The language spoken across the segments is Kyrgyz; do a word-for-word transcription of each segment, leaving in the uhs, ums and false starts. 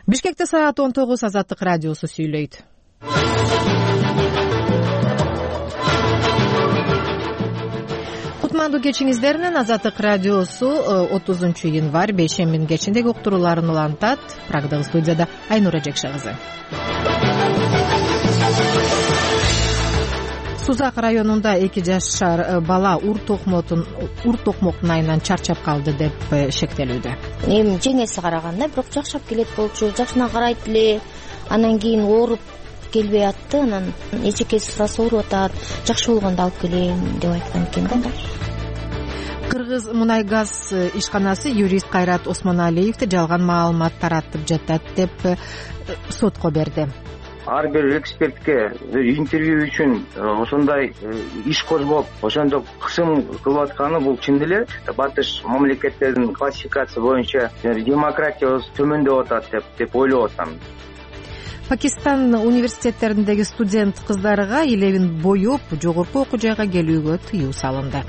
Бишкекте саат он тогуз. Азаттык радиосу сүйлөйт. Кутмандуу кечиңиздер менен. Азаттык радиосу отузунчу январь бейшембинин кечиндеги уктурууларын улантат. Прагдагы студияда Айнура Жекше кызы. Сузак районунда эки жашар бала ур токмотун ур токмоктун айынан чарчап калды деп шектелүүдө. Эми жеңеси караганда бирок жакшап келет болчу, жакшына карайт эле. Анан кийин ооруп келбей атты. Анан эчекеси сураса ооруп атат. Жакшы болгондо алып келейин деп айткан экен да. Кыргыз мунай газ ишканасы юрист Кайрат Осмоналиевди жалган маалымат таратып жатат деп сотко берди. Ар бир экспертке интервью үчүн ошондой иш козгоп, ошондо кысым кылып атканы бул чын эле батыш мамлекеттердин классификациясы боюнча демократиябыз төмөндөп атат деп деп ойлоп атам. Пакистан университеттериндеги студент кыздарга илебин боюп жогорку окуу жайга келүүгө тыюу салынды.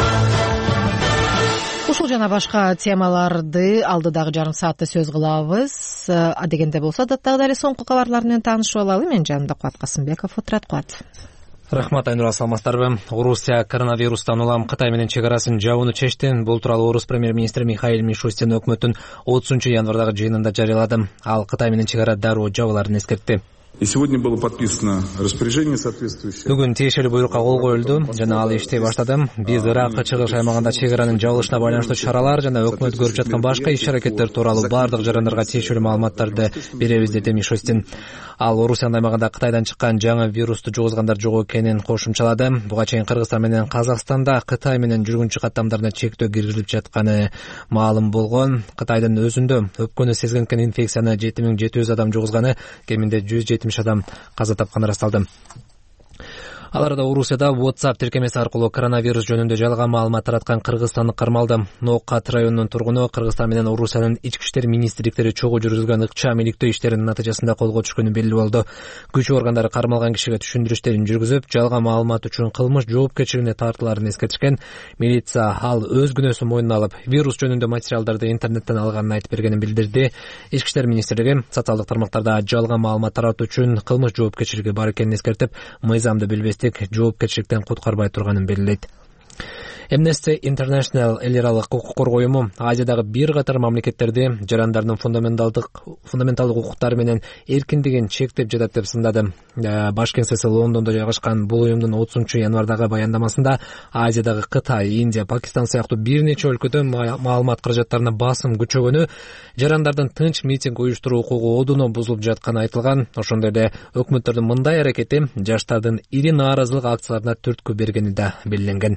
Ушул жана башка темаларды алдыдагы жарым саатта сөз кылабыз. Адегенде болсо даттагы эле соңку кабарлар менен таанышып алалы. Мен жанымда Кубат Касымбеков отурат. Кубат. Рахмат, Айнура, саламатсыздарбы? Орусия коронавирустан улам Кытай менен чек арасын жабууну чечти. Бул тууралуу Орус премьер-министри Михаил Мишустин өкмөттүн отузунчу январдагы жыйынында жарыялады. Ал Кытай менен чек ара дароо жабууларын эскертти. И сегодня было подписано распоряжение соответствующее. Бүгүн тиешелүү буйрукка кол коюлду жана ал иштей баштады. Биз Ирак чыгыш аймагында чек аранын жабылышына байланыштуу чаралар жана өкмөт көрүп жаткан башка иш-аракеттер тууралуу бардык жарандарга тиешелүү маалыматтарды беребиз деди Мишустин. Ал Орусиянын аймагында Кытайдан чыккан жаңы вирусту жугузгандар жок экенин кошумчалады. Буга чейин Кыргызстан менен Казакстанда Кытай менен жүргүнчү каттамдарына чектөө киргизилип жатканы маалым болгон. Кытайдын өзүндө өпкөнү сезгенкен инфекцияны жети миң жети жүз адам жугузганы, кеминде жүз жетимиш адам каза тапканы ырасталды. Ал арада Орусияда WhatsApp тиркемеси аркылуу коронавирус жөнүндө жалган маалымат тараткан кыргызстандык кармалды. Ноокат районунун тургуну Кыргызстан менен Орусиянын ички иштер министрликтери чогуу жүргүзгөн ыкчам иликтөө иштеринин натыйжасында колго түшкөнү белгилүү болду. Күч органдары кармалган кишиге түшүндүрүштөрүн жүргүзүп, жалган маалымат үчүн кылмыш жоопкерчилигине тартылаарын эскертишкен. Милиция ал өз күнөөсүн мойнуна алып, вирус жөнүндө материалдарды интернеттен алганын айтып бергенин билдирди. Ички иштер министрлиги социалдык тармактарда жалган маалымат таратуу үчүн кылмыш жоопкерчилиги бар экенин эскертип, мыйзамды билбес жоопкерчиликтен куткарбай турганын белгилейт. Amnesty International эл аралык укук коргоо уюму Азиядагы бир катар мамлекеттерди жарандардын фундаменталдык фундаменталдык укуктары менен эркиндигин чектеп жатат деп сындады. Баш кеңсеси Лондондо жайгашкан бул уюмдун отузунчу январдагы баяндамасында Азиядагы Кытай, Индия, Пакистан сыяктуу бир нече өлкөдө маалымат каражаттарына басым күчөгөнү, жарандардын тынч митинг уюштуруу укугу одуно бузулуп жатканы айтылган. Ошондой эле өкмөттөрдүн мындай аракети жаштардын ири нааразылык акцияларына түрткү бергени да белгиленген.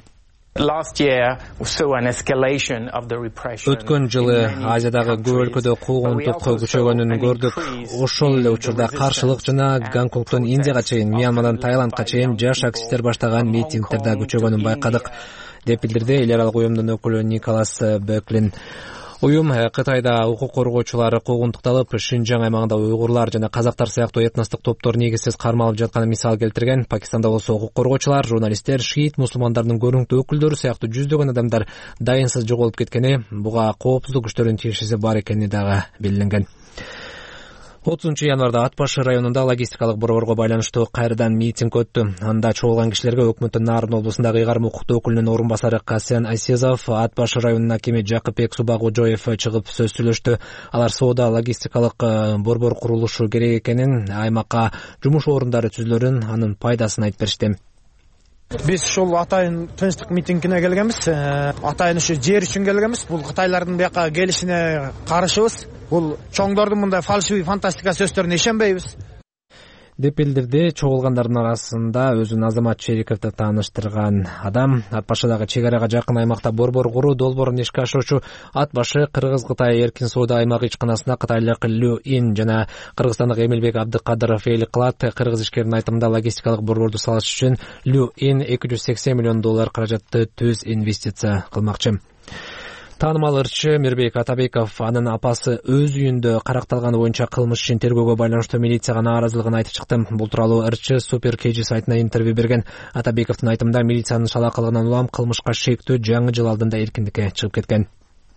Өткөн жылы Азиядагы көп өлкөдө куугунтук күчөгөнүн көрдүк. Ошол эле учурда каршылык жана Гонконгдон Индияга чейин, Мьянмадан Таиландга чейин жаш активисттер баштаган митингдерде күчөгөнүн байкадык деп билдирди эл аралык уюмдун өкүлү Николас Беклин. Уюм Кытайда укук коргоочулары куугунтукталып, Шинжаң аймагында уйгурлар жана казактар сыяктуу этностук топтор негизсиз кармалып жатканын мисал келтирген. Пакистанда болсо укук коргоочулар, журналисттер, шиит мусулмандардын көрүнүктүү өкүлдөрү сыяктуу жүздөгөн адамдар дайынсыз жоголуп кеткени, буга коопсуздук күчтөрүнүн тиешеси бар экени дагы белгиленген. отузунчу январда Ат башы районунда логистикалык борборго байланыштуу кайрадан митинг өттү. Анда чогулган кишилерге өкмөттүн Нарын облусундагы ыйгарым укуктуу өкүлүнүн орун басары Касен Айсезов, Ат башы районунун акими Жакыпбек Субагужоев чыгып сөз сүйлөштү. Алар соода логистикалык борбор курулушу керек экенин, аймакка жумуш орундары түзүлөрүн, анын пайдасын айтып беришти. Биз ушул атайын тынчтык митингине келгенбиз. Атайын ушу жер үчүн келгенбиз. Бул Кытайлардын бияка келишине каршыбыз. Бул чоңдордун мындай фальшивый фантастика сөздөрүнө ишенбейбиз деп билдирди. Чогулгандардын арасында өзүн Азамат Чериковду тааныштырган адам. Ат башыдагы чек арага жакын аймакта борбор куруу долбоорун ишке ашыруучу Ат башы Кыргыз-Кытай эркин соода аймагы ичканасына кытайлык Лю Ин жана кыргызстандык Эмилбек Абдыкадыров эйлик кылат. Кыргыз ишкеринин айтымында логистикалык борборду салыш үчүн Лю Ин эки жүз сексен миллион доллар каражатты түз инвестиция кылмакчы. Таанымал ырчы Мирбек Атабеков анын апасы өз үйүндө каракталганы боюнча кылмыш ишин тергөөгө байланыштуу милицияга нааразылыгын айтып чыкты. Бул тууралуу ырчы Супер Кеджи сайтына интервью берген. Атабековдун айтымында милициянын шалакалыгынан улам кылмышка шектөө жаңы жыл алдында эркиндикке чыгып кеткен.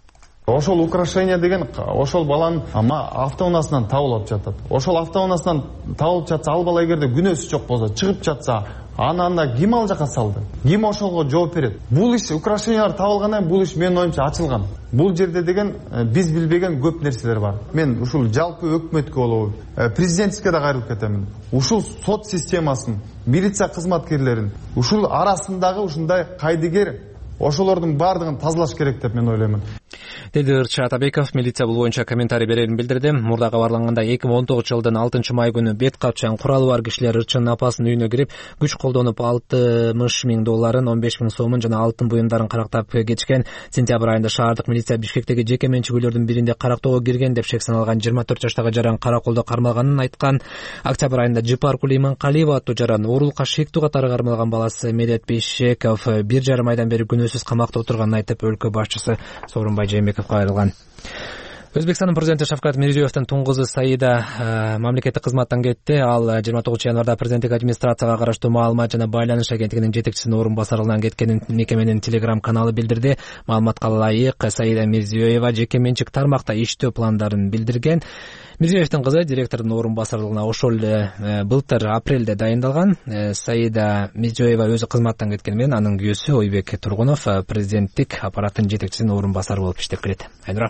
Ошол украшение деген ошол баланын автоунаасынан табылып жатат. Ошол автоунаасынан табылып жатса, ал бала эгерде күнөөсү жок болсо, чыгып жатса, аны анда ким ал жака салды? Ким ошого жооп берет? Бул иш украшениялар табылгандан кийин бул иш менин оюмча ачылган. Бул жерде деген биз билбеген көп нерселер бар. Мен ушул жалпы өкмөткө болобу, президентке да кайрылып кетемин. Ушул сот системасын, милиция кызматкерлерин, ушул арасындагы ушундай кайдыгер ошолордун баардыгын тазалаш керек деп мен ойлоймун. Деди Ырчы Атабеков. Милиция бул боюнча комментарий берерин билдирди. Мурда кабарлангандай эки миң он тогузунчу жылдын алтынчы май күнү бет капчан куралы бар кишилер Ырчынын апасынын үйүнө кирип, күч колдонуп алтымыш миң долларын, он беш миң сомун жана алтын буюмдарын карактап кетишкен. Сентябрь айында шаардык милиция Бишкектеги жеке менчик үйлөрдүн биринде карактоого кирген деп шек саналган жыйырма төрт жаштагы жаран караколдо кармалганын айткан. Октябрь айында Жыпаркул Иманкалиева аттуу жаран оорулукка шектүү катары кармалган баласы Медет Бейшеков бир жарым айдан бери күнөөсүз камакта отурганын айтып, өлкө башчысы Сооронбай Жээнбеков кайрылган. Өзбекстандын президенти Шавкат Мирзиёевдин туң кызы Саида мамлекеттик кызматтан кетти. Ал жыйырма тогузунчу январда президенттик администрацияга караштуу маалымат жана байланыш агенттигинин жетекчисинин орун басарылыгынан кеткенин мекеменин Telegram каналы билдирди. Маалыматка ылайык, Саида Мирзиёева жеке менчик тармакта иштөө пландарын билдирген. Мирзиёевдин кызы директордун орун басарылыгына ошол эле былтыр апрелде дайындалган. Саида Мирзиёева өзү кызматтан кеткени менен анын күйөөсү Ойбек Тургунов президенттик аппараттын жетекчисинин орун басары болуп иштеп келет. Айнура.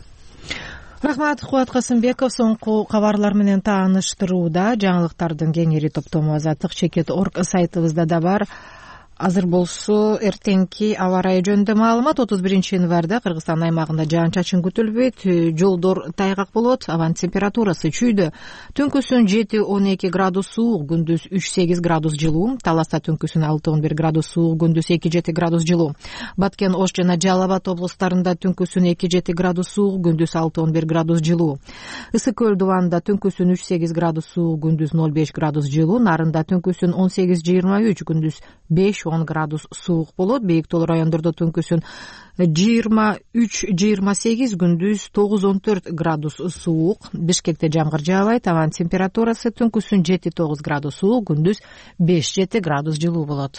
Рахмат, Кубат Касымбеков. Соңку кабарлар менен тааныштырууда жаңылыктардын кеңири топтому Азаттык чекит точка орг сайтыбызда да бар. Азыр болсо эртеңки аба ырайы жөнүндө маалымат. отуз биринчи январда Кыргызстан аймагында жаан-чачын күтүлбөйт, жолдор тайгак болот, абанын температурасы чүйдө. Түнкүсүн жети он эки градус суук, күндүз үч сегиз градус жылуу, Таласта түнкүсүн алты он бир градус суук, күндүз эки жети градус жылуу. Баткен, Ош жана Жалал Абад облустарында түнкүсүн эки жети градус суук, күндүз алты он бир градус жылуу. Ысык көл дубанында түнкүсүн үч сегиз градус суук, күндүз ноль беш градус жылуу. Нарында түнкүсүн он сегиз жыйырма үч, күндүз беш он градус суук болот. Бейик тоолуу райондордо түнкүсүн жыйырма үч жыйырма сегиз, күндүз тогуз он төрт градус суук. Бишкекте жамгыр жаабайт, абанын температурасы түнкүсүн жети тогуз градус суук, күндүз беш жети градус жылуу болот.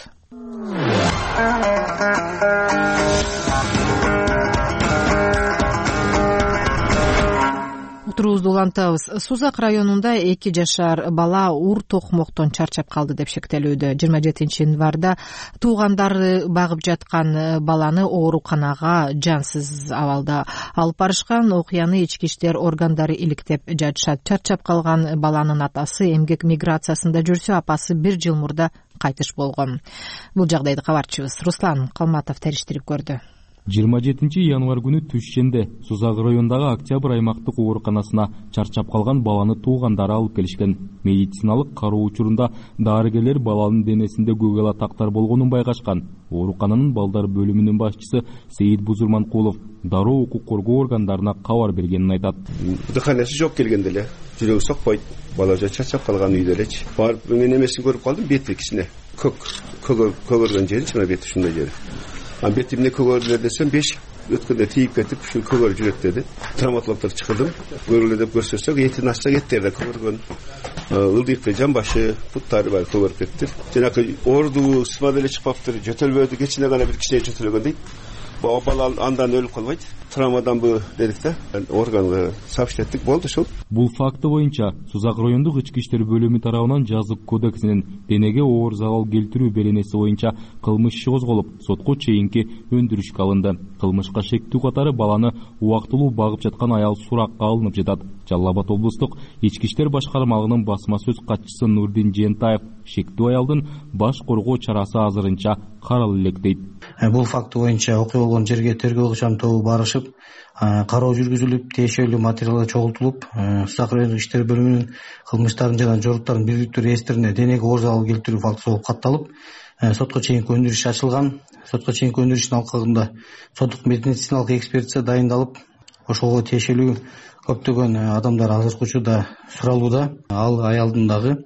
Утурубузду улантабыз. Сузак районунда эки жашар бала ур токмоктон чарчап калды деп шектелүүдө. жыйырма жетинчи январда туугандары багып жаткан баланы ооруканага жансыз абалда алып барышкан. Окуяны ички иштер органдары иликтеп жатышат. Чарчап калган баланын атасы эмгек миграциясында жүрсө, апасы бир жыл мурда кайтыш болгон. Бул жагдайды кабарчыбыз Руслан Калматов териштирип көрдү. жыйырма жетинчи январь күнү түшченде Сузак районундагы Октябрь аймактык ооруканасына чарчап калган баланы туугандары алып келишкен. Медициналык кароо учурунда дарыгерлер баланын денесинде көгала тактар болгонун байкашкан. Оорукананын балдар бөлүмүнүн башчысы Сейит Бузурманкулов дароо укук коргоо органдарына кабар бергенин айтат. Дыханасы жок келгенде эле жүрөгү сокпойт, бала чарчап калган үйдө элечи. Барып мен эмесин көрүп калдым, бети кичине көк көгөргөн жери, чына бети ушундай жери. А бетимде көгөрүлөр десем беш өткөндө тийип кетип ушу көгөрүп жүрөт деди. Травматологдор чакырдым. Көрүлө деп көрсөтсөк, этин ачса кеттерде көгөргөн. Ылдыйкты жамбашы, буттары бар көгөрүп кетти. Жанакы оорду сыма деле чыкпаптыр, жөтөлбөдү, кечине гана бир кичине жөтөлгөн дейт. Бала бала андан өлүп калбайт. Травмадан бу дедик да, органга сообщить эттик, болду ошол. Бул факты боюнча Сузак райондук ички иштер бөлүмү тарабынан жазык кодексинин денеге оор залал келтирүү беренеси боюнча кылмыш иши козголуп, сотко чейинки өндүрүшкө алынды. Кылмышка шектүү катары баланы убактылуу багып жаткан аял суракка алынып жатат. Жалал Абад облустук ички иштер башкармалыгынын басма сөз катчысы Нурдин Жентаев шектүү аялдын баш коргоо чарасы азырынча каралып элек дейт. Бул факты боюнча окуя болгон жерге тергөө кышам тобу барышып, кароо жүргүзүлүп, тиешелүү материалдар чогултулуп, Сузак райондук иштер бөлүмүнүн кылмыштардын жана жоруктардын бийликтүү реестрине денеге оор залал келтирүү фактысы болуп катталып, сотко чейинки өндүрүш ачылган. Сотко чейинки өндүрүштүн алкагында соттук медициналык экспертиза дайындалып, ошого тиешелүү көптөгөн адамдар азыркы учурда суралууда. Ал аялдын дагы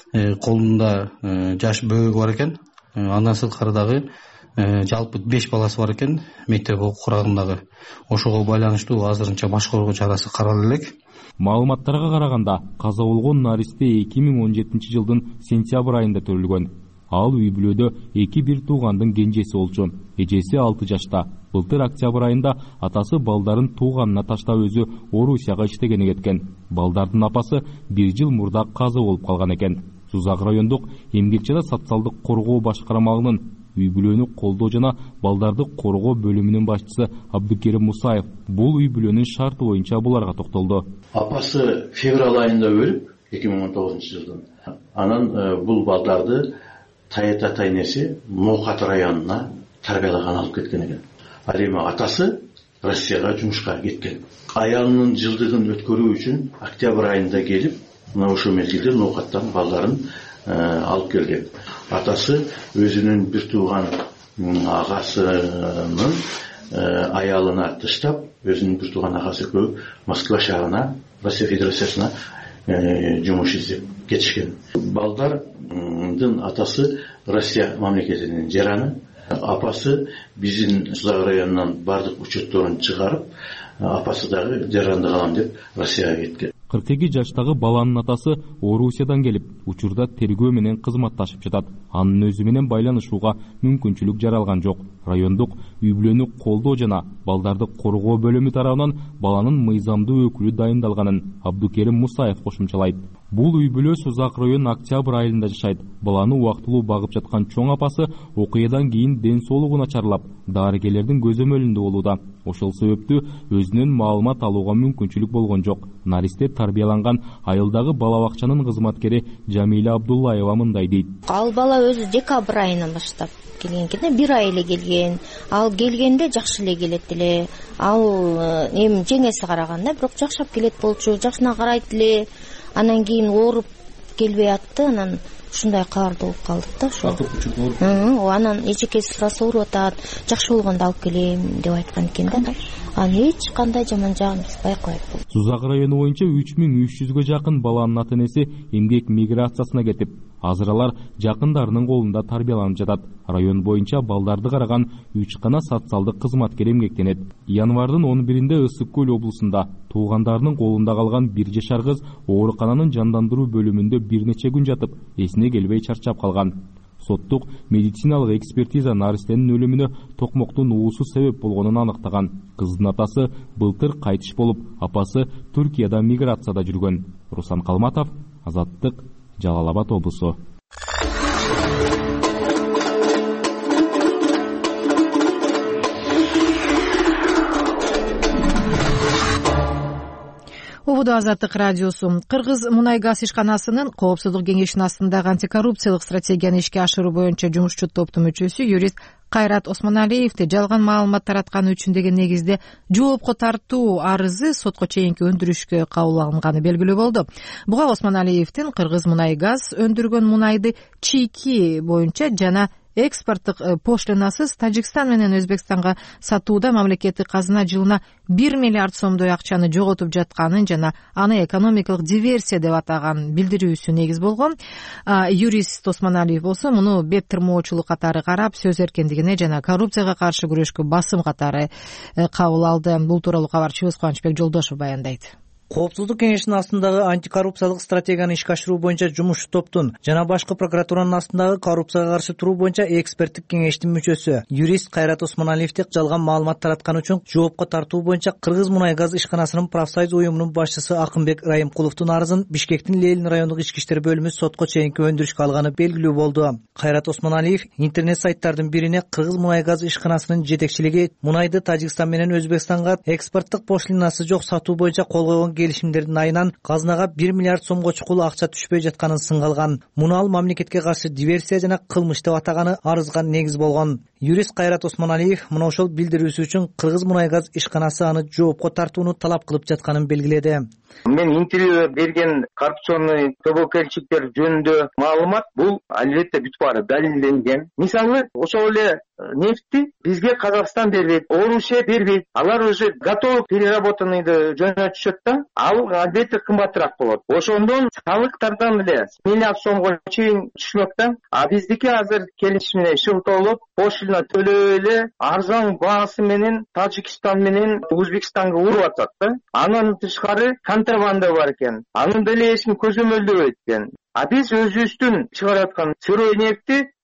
колунда жаш бөбөгү бар экен. Андан сырткары дагы жалпы беш баласы бар экен, мектеп окуу курагындагы. Ошого байланыштуу азырынча баш коргоо чарасы каралып элек. Маалыматтарга караганда каза болгон наристе эки миң он жетинчи жылдын сентябрь айында төрүлгөн. Ал үй бүлөдө эки бир туугандын кенжеси болчу. Эжеси алты жашта. Былтыр октябрь айында атасы балдарын тууганына таштап өзү Орусияга иштегени кеткен. Балдардын апасы бир жыл мурда каза болуп калган экен. Сузак райондук эмгек жана социалдык коргоо башкармалыгынын үй бүлөнү колдоо жана балдарды коргоо бөлүмүнүн башчысы Абдукерим Мусаев бул үй бүлөнүн шарты боюнча буларга токтолду. Апасы февраль айында өлүп, эки миң он тогузунчу жылдын. Анан бул балдарды Тайета тайнеси Ноокат районуна тарбиялаган алып кеткен экен. Ал эми атасы Россияга жумушка кеткен. Аялынын жылдыгын өткөрүү үчүн октябрь айында келип, мына ошол мезгилде Ноокаттан балдарын алып келген. Атасы өзүнүн бир тууган агасынын аялына таштап, өзүнүн бир тууган агасы экөө Москва шаарына, Россия Федерациясына жумуш издеп кетишкен. Балдардын атасы Россия мамлекетинин жараны, апасы биздин Сузак районунан бардык учетторун чыгарып, апасы дагы жаранды калам деп Россияга кеткен. кырк эки жаштагы баланын атасы Орусиядан келип, учурда тергөө менен кызматташып жатат. Анын өзү менен байланышууга мүмкүнчүлүк жаралган жок. Райондук үй бүлөнү колдоо жана балдарды коргоо бөлүмү тарабынан баланын мыйзамдуу өкүлү дайындалганын Абдукерим Мусаев кошумчалайт. Бул үй бүлө Сузак районунун октябрь айында жашайт. Баланы убактылуу багып жаткан чоң апасы окуядан кийин ден соолугу начарлап, дарыгерлердин көзөмөлүндө болууда. Ошол себептүү өзүнүн маалымат алууга мүмкүнчүлүк болгон жок. Наристе тарбияланган айылдагы бала бакчанын кызматкери Жамиля Абдуллаева мындай дейт. Ал бала өзү декабрь айынан баштап келген экен, бир ай эле келген. Ал келгенде жакшы эле келет эле. Ал эми жеңеси караганда бирок жакшап келет болчу, жакшына карайт эле. Анан кийин ооруп келбей атты, анан ушундай кабарды угуп калдык да ошо. Анан эчекеси сырасы ооруп атат, жакшы болгондо алып келем деп айткан экен да. Анан эч кандай жаман жагын биз байкабайт болдук. Сузак району боюнча үч миң үч жүзгө жакын баланын ата-энеси эмгек миграциясына кетип, азыр алар жакындарынын колунда тарбияланып жатат. Район боюнча балдарды караган үч гана социалдык кызматкер эмгектенет. Январдын он биринде Ысык Көл облусунда туугандарынын колунда калган бир жашар кыз оорукананын жандандыруу бөлүмүндө бир нече күн жатып, эсине келбей чарчап калган. Соттук медициналык экспертиза наристенин өлүмүнө токмоктун уусу себеп болгонун аныктаган. Кыздын атасы былтыр кайтыш болуп, апасы Түркияда миграцияда жүргөн. Руслан Калматов, Азаттык, Жалал Абад облусу. Убуду Азаттык радиосу. Кыргыз мунай газ ишканасынын коопсуздук кеңешинин астындагы антикоррупциялык стратегияны ишке ашыруу боюнча жумушчу топтун мүчөсү юрист Кайрат Осмоналиевди жалган маалымат таратканы үчүн деген негизде жоопко тартуу арызы сотко чейинки өндүрүшкө кабыл алынганы белгилүү болду. Буга Осмоналиевдин Кыргыз мунай газ өндүргөн мунайды чийки боюнча жана экспорттук пошлинасыз Тажикстан менен Өзбекстанга сатууда мамлекеттик казына жылына бир миллиард сомдой акчаны жоготуп жатканын жана аны экономикалык диверсия деп атаган билдирүүсү негиз болгон. Юрист Осмоналиев болсо муну бет тырмоочулук катары карап, сөз эркиндигине жана коррупцияга каршы күрөшкө басым катары кабыл алды. Бул тууралуу кабарчыбыз Кубанычбек Жолдошев баяндайт. Коопсуздук кеңешинин астындагы антикоррупциялык стратегияны ишке ашыруу боюнча жумушчу топтун жана башкы прокуратуранын астындагы коррупцияга каршы туруу боюнча эксперттик кеңештин мүчөсү юрист Кайрат Осмоналиевди жалган маалымат тараткан үчүн жоопко тартуу боюнча Кыргыз мунай газ ишканасынын профсоюз уюмунун башчысы Акынбек Райымкуловдун арызын Бишкектин Лелин райондук ички иштер бөлүмү сотко чейинки өндүрүшкө алганы белгилүү болду. Кайрат Осмоналиев интернет сайттардын бирине Кыргыз мунай газ ишканасынын жетекчилиги мунайды Тажикстан менен Өзбекстанга экспорттук пошлинасы жок сатуу боюнча кол койгон келишимдердин айынан казынага бир миллиард сомго чукул акча түшпөй жатканын сынгалган. Муну ал мамлекетке каршы диверсия жана кылмыш деп атаганы арызга негиз болгон. Юрист Кайрат Осмоналиев мына ошол билдирүүсү үчүн Кыргыз мунай газ ишканасы аны жоопко тартууну талап кылып жатканын белгиледи. Мен интервью берген коррупционный тобокелчиктер жөнүндө маалымат бул албетте бүт баары далилденген. Мисалы, ошол эле нефти бизге Казакстан бербейт, Орусия бербейт. Алар уже готовый переработанныйды жөнөтүшөт да, ал албетте кымбатыраак болот. Ошондон салыктардан эле миллиард сомго чейин түшмөк да. А биздики азыр келишим менен шылтоолоп, пошлина төлөбөй эле арзан баасы менен Тажикстан менен Өзбекстанга уруп атат да. Анын тышкары контрабанда бар экен. Анын деле эч ким көзөмөлдөбөйт экен. А биз өзүбүздүн чыгарып аткан сырой нефти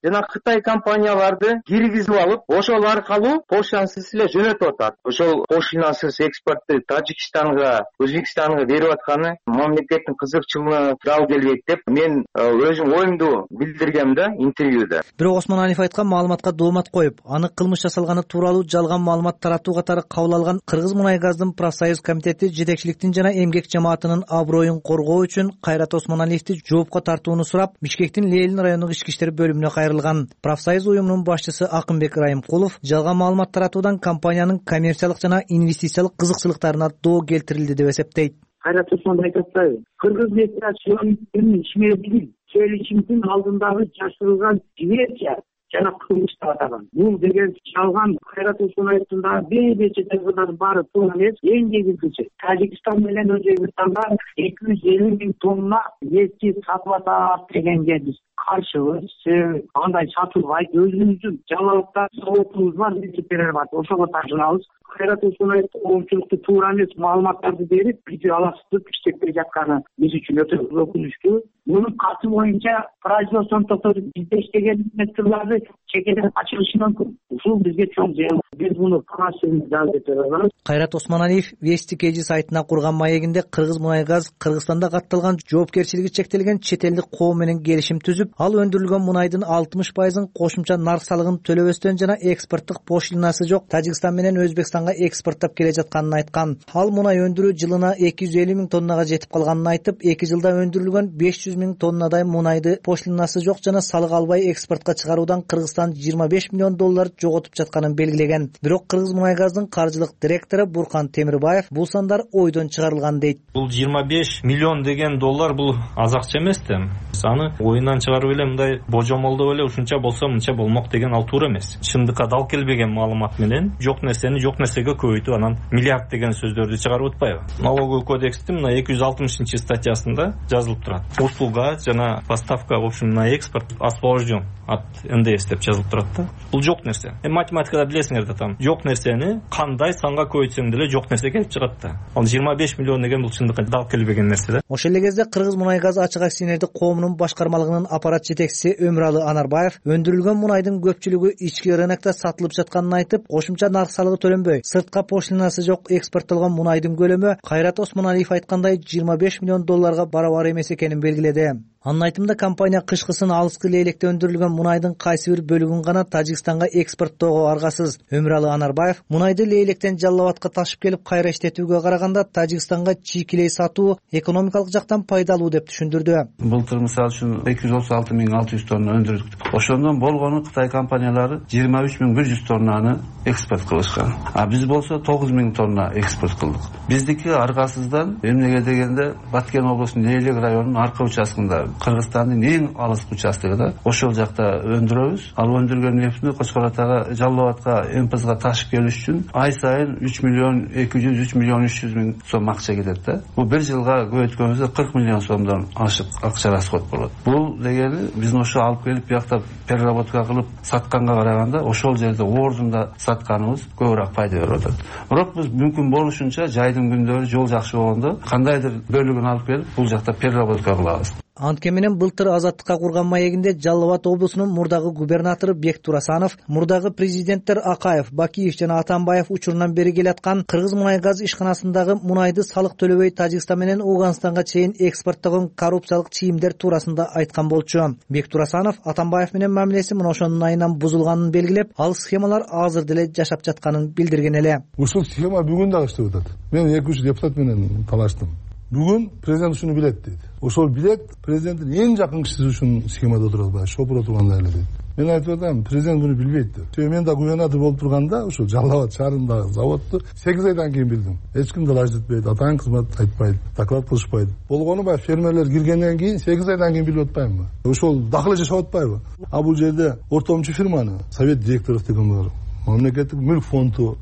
жана Кытай компанияларды киргизип алып, ошол аркылуу поштансыз эле жөнөтүп атат. Ошол поштинасыз экспортту Тажикстанга, Өзбекстанга берип атканы мамлекеттин кызыкчылыгына дал келбейт деп мен өзүм оюмду билдиргем да интервьюда. Бирок Осмоналиев айткан маалыматка доомат коюп, аны кылмыш жасалганы тууралуу жалган маалымат таратуу катары кабыл алган Кыргызмунайгаздын профсоюз комитети жетекчиликтин жана эмгек жамаатынын аброюн коргоо үчүн Кайрат Осмоналиевди жоопко тартууну сурап, Бишкектин Лелин райондук ички иштер бөлүмүнө кайрылган. Профсоюз уюмунун башчысы Акынбек Райымкулов жалган маалымат таратуудан компаниянын коммерциялык жана инвестициялык кызыкчылыктарына доо келтирилди деп эсептейт. Кайрат Осмоналиев айтат, кыргыз медиасынын ишмердигин келишимдин алдындагы жашырылган диверсия жана кылмыш деп атаган. Бул деген жалган. Кайрат Осмоналиевдин дагы бир нече тергөөлөрдүн баары туура эмес. Эң негизгиси Тажикстан менен Өзбекстанга эки жүз элүү миң тонна нефти сатып атат дегенге биз каршыбыз. Андай сатылбайт. Өзүбүздүн жалалыкта сабатыбыз бар, нече берер бар. Ошого тажынабыз. Кайрат Осмоналиев коомчулукты туура эмес маалыматтарды берип, бизди аластырып иштеп бере жатканы биз үчүн өтө өкүнүчтүү. Мунун каты боюнча производствону токтотуп бизде иштеген инвесторларды чекеден ачылышы мүмкүн. Ушул бизге чоң зыян. Биз муну каасыбыз. Кайрат Осмоналиев Вести Кежи сайтына курган маегинде Кыргызмунайгаз Кыргызстанда катталган жоопкерчилиги чектелген чет элдик коом менен келишим түзүп, ал өндүрүлгөн мунайдын алтымыш пайызын кошумча нарк салыгын төлөбөстөн жана экспорттук пошлинасы жок Тажикстан менен Өзбекстанга экспорттоп келе жатканын айткан. Ал мунай өндүрүү жылына эки жүз элүү миң тоннага жетип калганын айтып, эки жылда өндүрүлгөн беш жүз миң тоннадай мунайды пошлинасы жок жана салык албай экспортко чыгаруудан Кыргызстан жыйырма беш миллион доллар жоготуп жатканын белгилеген. Бирок Кыргызмунайгаздын каржылык директору Буркан Темирбаев бул сандар ойдон чыгарылган дейт. Бул жыйырма беш миллион деген доллар бул аз акча эмес да. Аны оюндан чыгарып эле мындай божомолдоп эле ушунча болсо мынча болмок деген ал туура эмес. Чындыкка дал келбеген маалымат менен жок нерсени жок нерсеге көбөйтүп анан миллиард деген сөздөрдү чыгарып атпайбы? Налоговый кодекстин мына эки жүз алтымышынчы статьясында жазылып турат. Услуга жана поставка, в общем, на экспорт освобожден от эн дэ эс деп жазылып турат да. Бул жок нерсе. Эми математикада билесиңер да, там жок нерсени кандай санга көбөйтсөң деле жок нерсе келип чыгат да. Ал жыйырма беш миллион деген бул чындыкка дал келбеген нерсе да. Ошол эле кезде Кыргызмунайгаз ачык акционердик коомунун башкармалыгынын аппарат жетекчиси Өмүралы Анарбаев өндүрүлгөн мунайдын көпчүлүгү ички рынокто сатылып жатканын айтып, кошумча нарк салыгы төлөнбөй, сыртка пошлинасы жок экспорттолгон мунайдын көлөмү Кайрат Осмоналиев айткандай жыйырма беш миллион долларга барабар эмес экенин белгиледи. Анын айтымында компания кышкысын алыскы лейлекте өндүрүлгөн мунайдын кайсы бир бөлүгүн гана Тажикстанга экспорттоого аргасыз. Өмүралы Анарбаев мунайды лейлектен Жалал Абадка ташып келип кайра иштетүүгө караганда Тажикстанга чийкилей сатуу экономикалык жактан пайдалуу деп түшүндүрдү. Былтыр мисалы үчүн эки жүз отуз алты миң алты жүз тонна өндүрдүк. Ошондон болгону Кытай компаниялары жыйырма үч миң бир жүз тоннаны экспорт кылышкан. А биз болсо тогуз миң тонна экспорт кылдык. Биздики аргасыздан эмнеге дегенде Баткен облусунун Лейлек районунун аркы участкында Кыргызстандын эң алыскы участогуда ошол жакта өндүрөбүз. Ал өндүргөн нефтини Кочкор Атага, Жалал Абадка, Эмпизга ташып келиш үчүн ай сайын үч миллион эки жүз үч миллион үч жүз миң сом акча кетет да. Бул бир жылга көбөйткөнүздө кырк миллион сомдон ашык акча расход болот. Бул дегени биздин ошо алып келип биякта переработка кылып сатканга караганда ошол жерде ордунда сатканыбыз көбүрөөк пайда берип атат. Бирок биз мүмкүн болушунча жайдын күндөрү жол жакшы болгондо кандайдыр бөлүгүн алып келип бул жакта переработка кылабыз. Антке менен былтыр Азаттыкка курган маегинде Жалал Абад облусунун мурдагы губернатору Бектур Асанов, мурдагы президенттер Акаев, Бакиев жана Атамбаев учурунан бери келаткан Кыргызмунайгаз ишканасындагы мунайды салык төлөбөй Тажикстан менен Ооганстанга чейин экспорттогон коррупциялык чийимдер туурасында айткан болчу. Бектур Асанов Атамбаев менен мамилеси мына ошонун айынан бузулганын белгилеп, ал схемалар азыр деле жашап жатканын билдирген эле. Ушул схема бүгүн дагы иштеп атат. Мен эки үч депутат менен талаштым. Бүгүн президент ушуну билет дейт. Ошол билет президенттин эң жакын кишиси ушул схемада отурат, баягы шопур отургандай эле дейт. Мен айтып атам, президент муну билбейт деп. Себеби мен да губернатор болуп турганда ушул Жалал Абад шаарындагы заводду сегиз айдан кийин билдим. Эч ким далаж этпейт, атайын кызмат айтпайт, доклад кылышпайт. Болгону баягы фермерлер киргенден кийин сегиз айдан кийин билип атпаймынбы? Ошол дакылы жашап атпайбы? А бул жерде ортомчу фирманы совет директору деген бар. Мамлекеттик мүлк фонду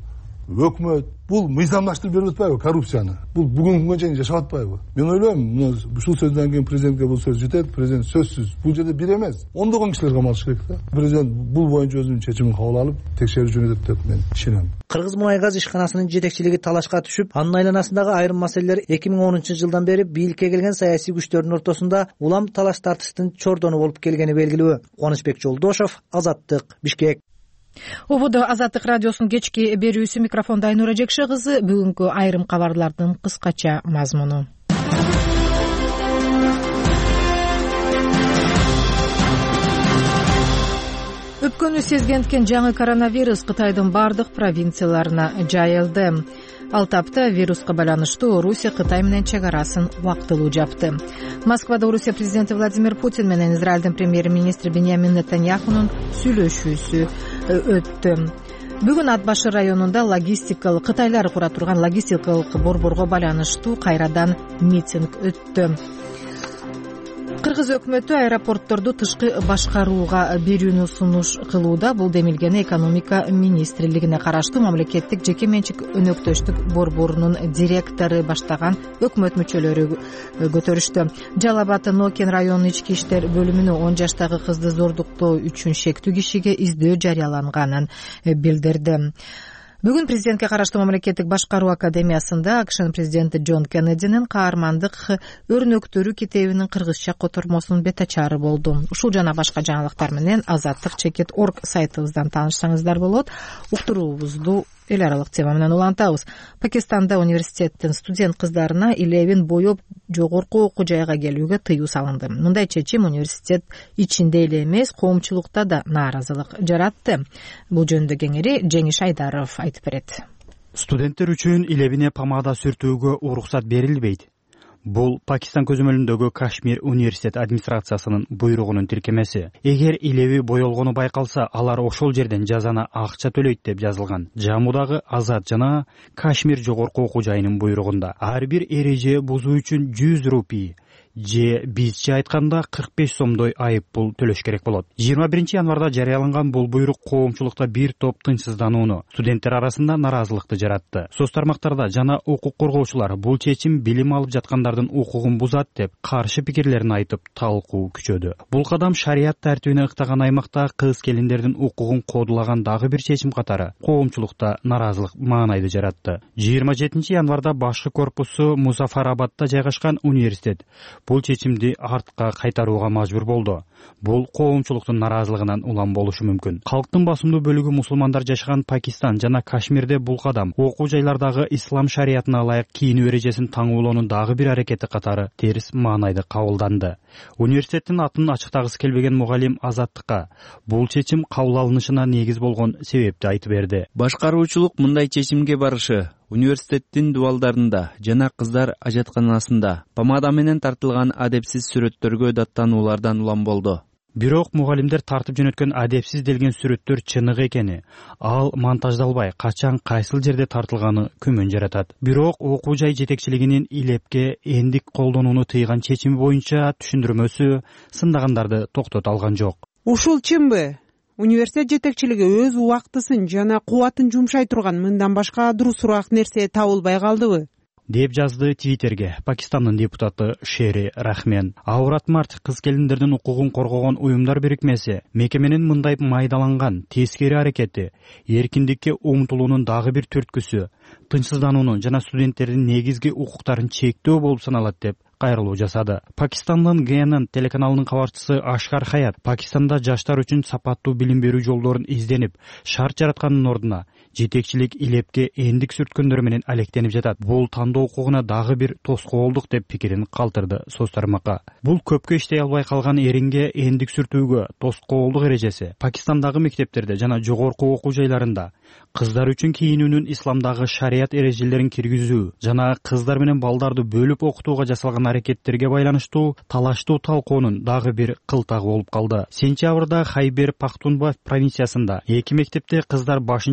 өкмөт бул мыйзамдаштырып берип атпайбы коррупцияны? Бул бүгүнкү күнгө чейин жашап атпайбы? Мен ойлойм, ушул сөздөн кийин президентке бул сөз жетет. Президент сөзсүз бул жерде бир эмес, ондогон кишилер камалыш керек да. Президент бул боюнча өзүнүн чечимин кабыл алып, текшерүү жөнөтөт деп мен ишенем. Кыргыз мунай газ ишканасынын жетекчилиги талашка түшүп, анын айланасындагы айрым маселелер эки миң онунчу жылдан бери бийликке келген саясий күчтөрдүн ортосунда улам талаш тартыштын чордону болуп келгени белгилүү. Кубанычбек Жолдошов, Азаттык, Бишкек. Ободо Азаттык радиосунун кечки берүүсү, микрофондо Айнура Жекше кызы. Бүгүнкү айрым кабарлардын кыскача мазмуну. Өпкөнү сезгенткен жаңы коронавирус Кытайдын бардык провинцияларына жайылды. Ал тапта вируска байланыштуу Орусия Кытай менен чек арасын убактылуу жапты. Москвада Орусия президенти Владимир Путин менен Израилдин премьер-министри Беньямин Нетаньяхунун сүйлөшүүсү өттү. Бүгүн Ат башы районунда логистикалык Кытайлар кура турган логистикалык борборго байланыштуу кайрадан митинг өттү. Кыргыз өкмөтү аэропортторду тышкы башкарууга берүүнү сунуш кылууда. Бул демилгени экономика министрлигине караштуу мамлекеттик жеке менчик өнөктөштүк борборунун директору баштаган өкмөт мүчөлөрү көтөрүштү. Жалал Абад Нокен районунун ички иштер бөлүмүнө он жаштагы кызды зордуктоо үчүн шектүү кишиге издөө жарыяланганын билдирди. Бүгүн президентке караштуу мамлекеттик башкаруу академиясында АКШнын президенти Джон Кеннединин каармандык өрнөктөрү китебинин кыргызча котормосунун бетачары болду. Ушул жана башка жаңылыктар менен азаттык чекит точка орг сайтыбыздан таанышсаңыздар болот. Уктуруубузду эл аралык тема менен улантабыз. Пакистанда университеттин студент кыздарына илебин боеп жогорку окуу жайга келүүгө тыюу салынды. Мындай чечим университет ичинде эле эмес, коомчулукта да нааразылык жаратты. Бул жөнүндө кеңири Жеңиш Айдаров айтып берет. Студенттер үчүн илебине помада сүртүүгө уруксат берилбейт. Бул Пакистан көзөмөлүндөгү Кашмир университет администрациясынын буйругунун тиркемеси. Эгер илеби боелгону байкалса, алар ошол жерден жазана акча төлөйт деп жазылган. Жаммудагы Азат жана Кашмир жогорку окуу жайынын буйругунда ар бир эреже бузуу үчүн жүз рупий же бизче айтканда кырк беш сомдой айып пул төлөш керек болот. жыйырма биринчи январда жарыяланган бул буйрук коомчулукта бир топ тынчсызданууну, студенттер арасында наразылыкты жаратты. Соц тармактарда жана укук коргоочулар бул чечим билим алып жаткандардын укугун бузат деп каршы пикирлерин айтып талкуу күчөдү. Бул кадам шарият тартибине ыктаган аймакта кыз келиндердин укугун кодулаган дагы бир чечим катары коомчулукта наразылык маанайды жаратты. жыйырма жетинчи январда башкы корпусу Музафарабадта жайгашкан университет бул чечимди артка кайтарууга мажбур болду. Бул коомчулуктун наразылыгынан улам болушу мүмкүн. Калктын басымдуу бөлүгү мусулмандар жашаган Пакистан жана Кашмирде бул кадам окуу жайлардагы ислам шариятына ылайык кийинүү эрежесин таңуулоонун дагы бир аракети катары терс маанайды кабылданды. Университеттин атын ачыктагысы келбеген мугалим Азаттыкка бул чечим кабыл алынышына негиз болгон себепти айтып берди. Башкаруучулук мындай чечимге барышы университеттин дубалдарында жана кыздар ажатканасында помада менен тартылган адепсиз сүрөттөргө даттануулардан улам болду. Бирок мугалимдер тартып жөнөткөн адепсиз делген сүрөттөр чынык экени, ал монтаждалбай качан кайсыл жерде тартылганы күмөн жаратат. Бирок окуу жай жетекчилигинин илепке эндик колдонууну тыйган чечими боюнча түшүндүрмөсү сындагандарды токтото алган жок. Ушул чынбы? Университет жетекчилиги өз убактысын жана кубатын жумшай турган мындан башка дурусураак нерсе табылбай калдыбы? деп жазды Твиттерге Пакистандын депутаты Шери Рахмен. Аурат Март кыз келиндердин укугун коргогон уюмдар бирикмеси мекеменин мындай майдаланган тескери аракети эркиндикке умтулуунун дагы бир түрткүсү, тынчсыздануунун жана студенттердин негизги укуктарын чектөө болуп саналат деп кайрылуу жасады. Пакистандын Г Н Н телеканалынын кабарчысы Ашкар Хаят Пакистанда жаштар үчүн сапаттуу билим берүү жолдорун изденип, шарт жараткандын ордуна жетекчилик илепке эндик сүрткөндөр менен алектенип жатат. Бул тандоо укугуна дагы бир тоскоолдук деп пикирин калтырды соц тармакка. Бул көпкө иштей албай калган эринге эндик сүртүүгө тоскоолдук эрежеси Пакистандагы мектептерде жана жогорку окуу жайларында кыздар үчүн кийинүүнүн исламдагы шарият эрежелерин киргизүү жана кыздар менен балдарды бөлүп окутууга жасалган аракеттерге байланыштуу талаштуу талкуунун дагы бир кылтагы болуп калды. Сентябрда Хайбер Пахтунба провинциясында эки мектепте кыздар башын жапкан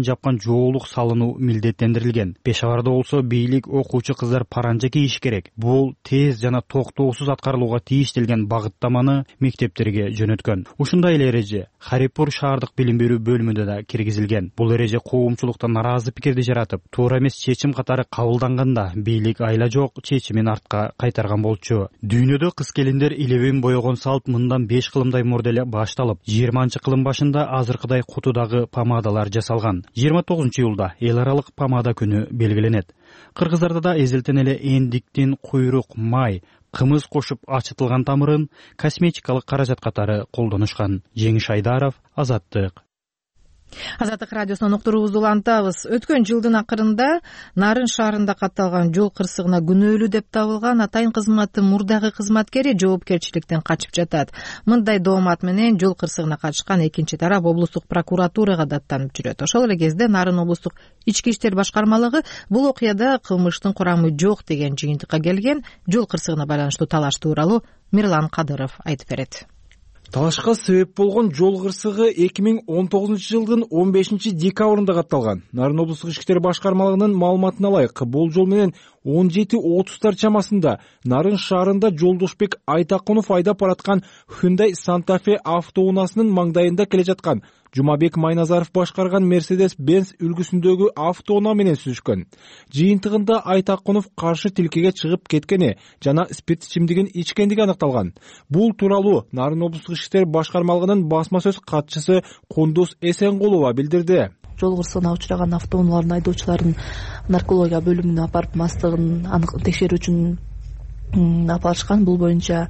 жоолук салынуу милдеттендирилген. Пешаварда болсо бийлик окуучу кыздар паранжа кийиш керек. Бул тез жана токтоосуз аткарылууга тийиштелген багыттаманы мектептерге жөнөткөн. Ушундай эле эреже Харипур шаардык билим берүү бөлүмүндө да киргизилген. Бул эреже коомчулукта наразы пикирди жаратып, туура эмес чечим катары кабылданганда бийлик айла жок чечимин артка кайтарган болчу. Дүйнөдө кыз келиндер илебин боёгон салт мындан беш кылымдай мурда эле башталып, жыйырманчы кылым башында азыркыдай кутудагы помадалар жасалган. жыйырма тогузунчу июлда эл аралык помада күнү белгиленет. Кыргыздарда да эзелтен эле эндиктин куйрук, май, кымыз кошуп ачытылган тамырын косметикалык каражат катары колдонушкан. Жеңиш Айдаров, Азаттык. Азаттык радиосунан уктуруубузду улантабыз. Өткөн жылдын акырында Нарын шаарында катталган жол кырсыгына күнөөлүү деп табылган атайын кызматтын мурдагы кызматкери жоопкерчиликтен качып жатат. Мындай доомат менен жол кырсыгына катышкан экинчи тарап облустук прокуратурага даттанып жүрөт. Ошол эле кезде Нарын облустук ички иштер башкармалыгы бул окуяда кылмыштын курамы жок деген жыйынтыкка келген. Жол кырсыгына байланыштуу талаш тууралуу Мирлан Кадыров айтып берет. Талашка себеп болгон жол кырсыгы эки миң он тогузунчу жылдын он бешинчи декабрында катталган. Нарын облустук ички иштер башкармалыгынын маалыматына ылайык, бул жол менен он жети отуздар чамасында Нарын шаарында Жолдошбек Айтакунов айдап бараткан Hyundai Santa Fe автоунаасынын маңдайында келе жаткан Жумабек Майназаров башкарган Mercedes-Benz үлгүсүндөгү автоунаа менен сүзүшкөн. Жыйынтыгында Айтакунов каршы тилкеге чыгып кеткени жана спирт ичимдигин ичкендиги аныкталган. Бул тууралуу Нарын облустук ички иштер башкармалыгынын басма сөз катчысы Кундуз Эсенгулова билдирди. Жол кырсыгына учураган автоунаалардын айдоочуларын наркология бөлүмүнө апарып мастыгын текшерүү үчүн апарышкан. Бул боюнча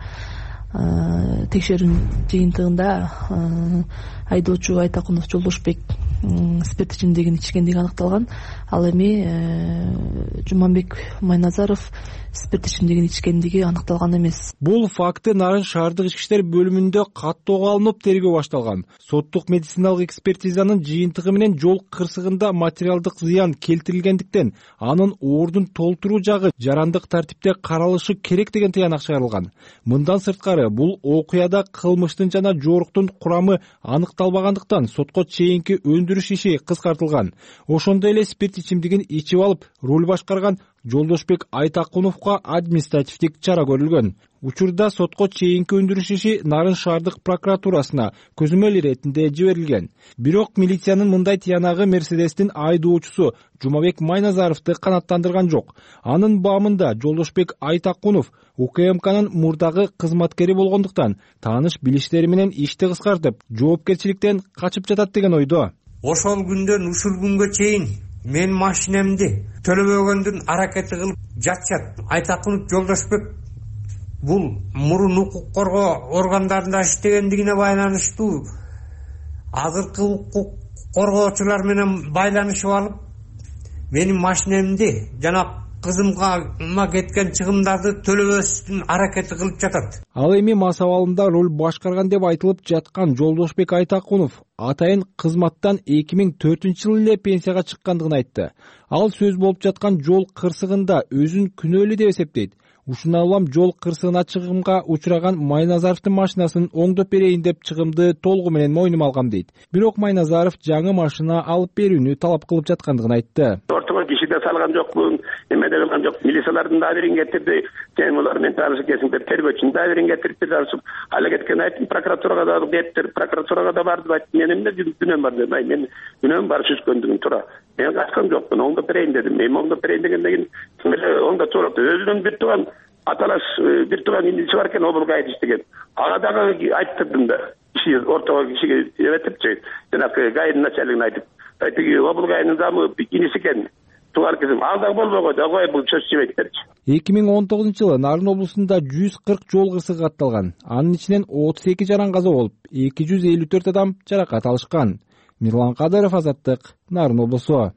текшерүүнүн жыйынтыгында айдоочу Айтакунов Жолдошбек спирт ичимдигин ичкендиги аныкталган. Ал эми Жумабек Майназаров спирт ичимдигин ичкендиги аныкталган эмес. Бул факты Нарын шаардык ички иштер бөлүмүндө каттоого алынып тергөө башталган. Соттук медициналык экспертизанын жыйынтыгы менен жол кырсыгында материалдык зыян келтирилгендиктен анын ордун толтуруу жагы жарандык тартипте каралышы керек деген тыянак чыгарылган. Мындан сырткары бул окуяда кылмыштын жана жоруктун курамы аныкталбагандыктан сотко чейинки өндүрүш иши кыскартылган. Ошондой эле спирт ичимдигин ичип алып руль башкарган Жолдошбек Айтакуновго административдик чара көрүлгөн. Учурда сотко чейинки өндүрүш иши Нарын шаардык прокуратурасына көзөмөл иретинде жиберилген. Бирок милициянын мындай тыянагы Мерседестин айдоочусу Жумабек Майназаровду канааттандырган жок. Анын баамында Жолдошбек Айтакунов УКМКнын мурдагы кызматкери болгондуктан тааныш билиштери менен ишти кыскартып, жоопкерчиликтен качып жатат деген ойдо. Ошол күндөн ушул күнгө чейин мен машинемди төлөбөгөндүн аракети кылып жатышат. Айтакунов Жолдошбек бул мурун укук коргоо органдарында иштегендигине байланыштуу азыркы укук коргоочулар менен байланышып алып, менин машинемди жана кызымга кеткен чыгымдарды төлөбөстүн аракети кылып жатат. Ал эми мас абалында роль башкарган деп айтылып жаткан Жолдошбек Айтакунов атайын кызматтан эки миң төртүнчү жылы эле пенсияга чыккандыгын айтты. Ал сөз болуп жаткан жол кырсыгында өзүн күнөөлүү деп эсептейт. Ушундан улам жол кырсыгына чыгымга учураган Майназаровдун машинасын оңдоп берейин деп чыгымды толугу менен мойнума алгам дейт. Бирок Майназаров жаңы машина алып берүүнү талап кылып жаткандыгын айтты. Ортого киши да салган жокмун, эме да кылган жок. Милициялардын да берин кетирди. Сен булар менен таанышып келсиң деп тергөөчүнүн да берин кетирип таанышып, ала кеткен айттым, прокуратурага да кеттир, прокуратурага да барды айттым. Мен эмне күнөөм бар дедим. Ай, мен күнөөм бар сүзгөндүгүн тура. Мен качкан жокмун, оңдоп берейин дедим. Мен оңдоп берейин дегенден кийин оңдоп туурап өзүнүн бир тууган аталаш бир тууган индичи бар экен, обул гайд иштеген. Ага дагы айттырдым да. Киши ортого кишиге эметипчи, жанагы гайдын начальнигине айтып, тиги обул гайдын замы иниси экен. Тугар кызым, ал дагы болбогой, дагы бул сөз жибейтерчи. эки миң он тогузунчу жылы Нарын облусунда жүз кырк жол кырсыгы катталган. Анын ичинен отуз эки жаран каза болуп, эки жүз элүү төрт адам жаракат алышкан. Мирлан Кадыров, Азаттык, Нарын облусу.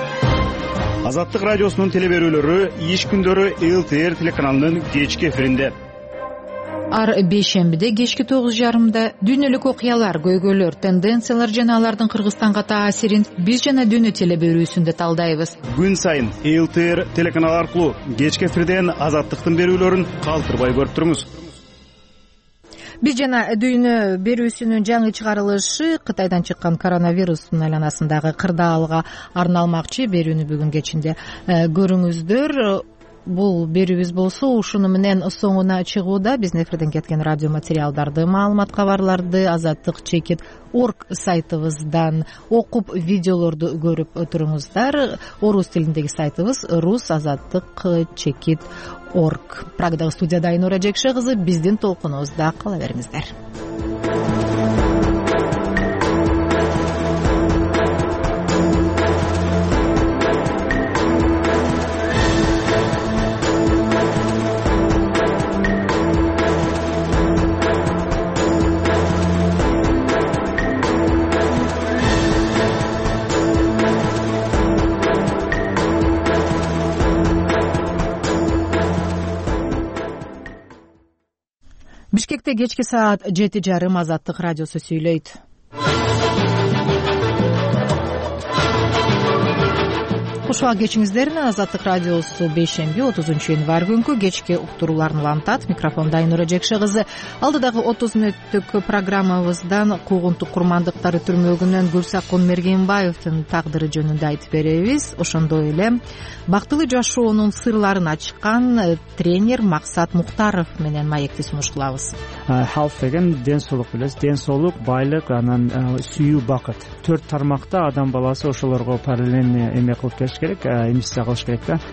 Азаттык радиосунун телеберүүлөрү иш күндөрү эл тэ эр телеканалынын кечки эфиринде. Ар бейшембиде кечки тогуз жарымда дүйнөлүк окуялар, көйгөйлөр, тенденциялар жана алардын Кыргызстанга таасирин биз жана дүйнө телеберүүсүндө талдайбыз. Күн сайын эл тэ эр телеканалы аркылуу кечки эфирден Азаттыктын берүүлөрүн калтырбай көрүп туруңуз. биз жана дүйнө берүүсүнүн жаңы чыгарылышы Кытайдан чыккан коронавирустун айланасындагы кырдаалга арналмакчы. Берүүнү бүгүн кечинде көрүңүздөр. Бул берүүбүз болсо ушуну менен соңуна чыгууда. Биздин эфирден кеткен радио материалдарды, маалымат кабарларды азаттык чекит орг сайтыбыздан окуп, видеолорду көрүп туруңуздар. Орус тилиндеги сайтыбыз рус азаттык чекит орг. Прагдагы студияда Айнура Жекше кызы. Биздин толкунубузда кала бериңиздер. Бишкекте кечки саат жети жарым Азаттык радиосу сүйлөйт. Кушуа кечиңиздер менен Азаттык радиосу бейшемби отузунчу январь күнкү кечки уктурууларын улантат. Микрофонда Айнура Жекше кызы. Алдыдагы отуз мүнөттүк программабыздан куугунтук курмандыктары түрмөгүнөн Гүлсакун Мергенбаевдин тагдыры жөнүндө айтып беребиз. Ошондой эле бактылуу жашоонун сырларын ачкан тренер Максат Муктаров менен маекти сунуш кылабыз. Health деген ден соолук билебиз. Ден соолук, байлык, анан сүйүү, бакыт. Төрт тармакта адам баласы ошолорго параллельно эме кылып келиш керек, инвестиция кылыш керек да.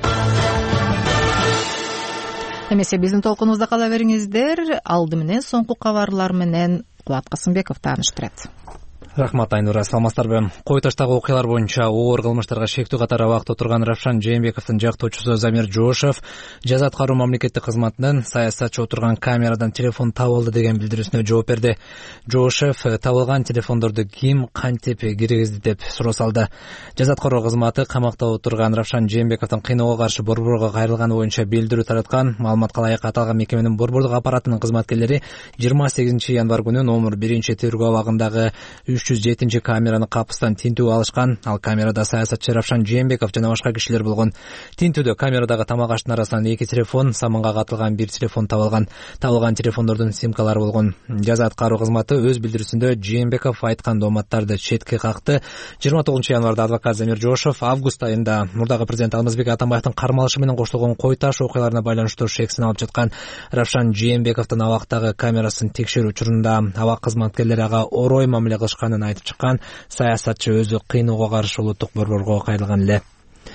Эмесе биздин толкунубузда кала бериңиздер. Алды менен соңку кабарлар менен Кубат Касымбеков тааныштырат. Рахмат, Айнура. Саламатсыздарбы? Кой таштагы окуялар боюнча оор кылмыштарга шектүү катары абакта отурган Равшан Жээнбековдун жактоочусу Замир Жошев жаза аткаруу мамлекеттик кызматынан саясатчы отурган камерадан телефон табылды деген билдирүүсүнө жооп берди. Жошев табылган телефондорду ким, кантип киргизди деп суроо салды. Жаза аткаруу кызматы камакта отурган Равшан Жээнбековдун кыйноого каршы борборго кайрылганы боюнча билдирүү тараткан. Маалыматка ылайык аталган мекеменин борбордук аппаратынын кызматкерлери жыйырма сегизинчи январь күнү номер биринчи тергөө абагындагы үч жүз жетинчи камераны капыстан тинтүү алышкан. Ал камерада саясатчы Равшан Жээнбеков жана башка кишилер болгон. Тинтүүдө камерадагы тамак аштын арасынан эки телефон, самынга катылган бир телефон табылган. Табылган телефондордун симкалары болгон. Жаза аткаруу кызматы өз билдирүүсүндө Жээнбеков айткан дооматтарды четке какты. жыйырма тогузунчу январда адвокат Замир Жошев август айында мурдагы президент Алмазбек Атамбаевдин кармалышы менен коштолгон Кой таш окуяларына байланыштуу шексин алып жаткан Равшан Жээнбековдун абактагы камерасын текшерүү учурунда абак кызматкерлери ага орой мамиле кылышканын айтып чыккан. Саясатчы өзү кыйноого каршы улуттук борборго кайрылган эле.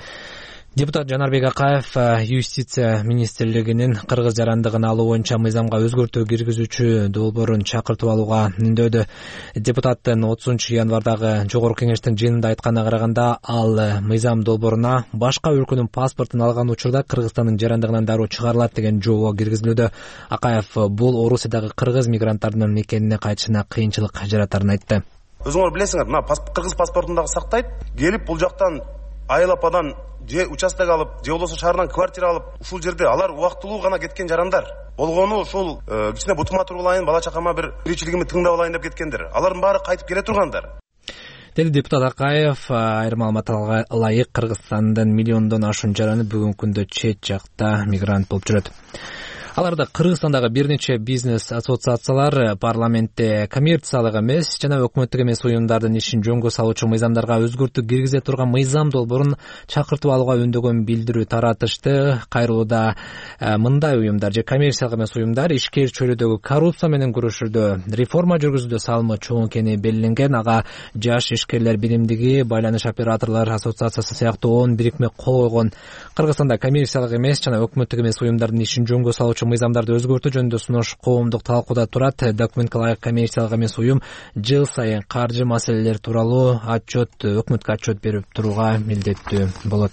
Депутат Жанарбек Акаев юстиция министрлигинин кыргыз жарандыгын алуу боюнча мыйзамга өзгөртүү киргизүүчү долбоорун чакыртып алууга мындөөдө. Депутаттын отузунчу январдагы жогорку кеңештин жыйынында айтканына караганда, ал мыйзам долбооруна башка өлкөнүн паспортун алган учурда Кыргызстандын жарандыгынан дароо чыгарылат деген жобо киргизилүүдө. Акаев бул Орусиядагы кыргыз мигранттарынын мекенине кайтышына кыйынчылык жаратарын айтты. Өзүңөр билесиңер, мына кыргыз паспортундагы сактайт, келип бул жактан айыл ападан же участок алып, же болбосо шаардан квартира алып, ушул жерде алар убактылуу гана кеткен жарандар. Болгону ушул кичине бутума туруп алайын, бала чакама бир тиричилигимди тыңдап алайын деп кеткендер. Алардын баары кайтып келе тургандар. Деди депутат Акаев. Айрым маалыматка ылайык Кыргызстандын миллиондон ашуун жараны бүгүнкү күндө чет жакта мигрант болуп жүрөт. Аларда Кыргызстандагы бир нече бизнес ассоциациялар парламентте коммерциялык эмес жана өкмөттүк эмес уюмдардын ишин жөнгө салуучу мыйзамдарга өзгөртүү киргизе турган мыйзам долбоорун чакыртып алууга үндөгөн билдирүү таратышты. Кайрылууда мындай уюмдар же коммерциялык эмес уюмдар ишкер чөйрөдөгү коррупция менен күрөшүүдө реформа жүргүзүүдө салымы чоң экени белгиленген. Ага жаш ишкерлер биримдиги, байланыш операторлор ассоциациясы сыяктуу он бирикме кол койгон. Кыргызстанда коммерциялык эмес жана өкмөттүк эмес уюмдардын ишин жөнгө салуучу мыйзамдарды өзгөртүү жөнүндө сунуш коомдук талкууда турат. Документке ылайык коммерциялык эмес уюм жыл сайын каржы маселелери тууралуу отчет, өкмөткө отчет берип турууга милдеттүү болот.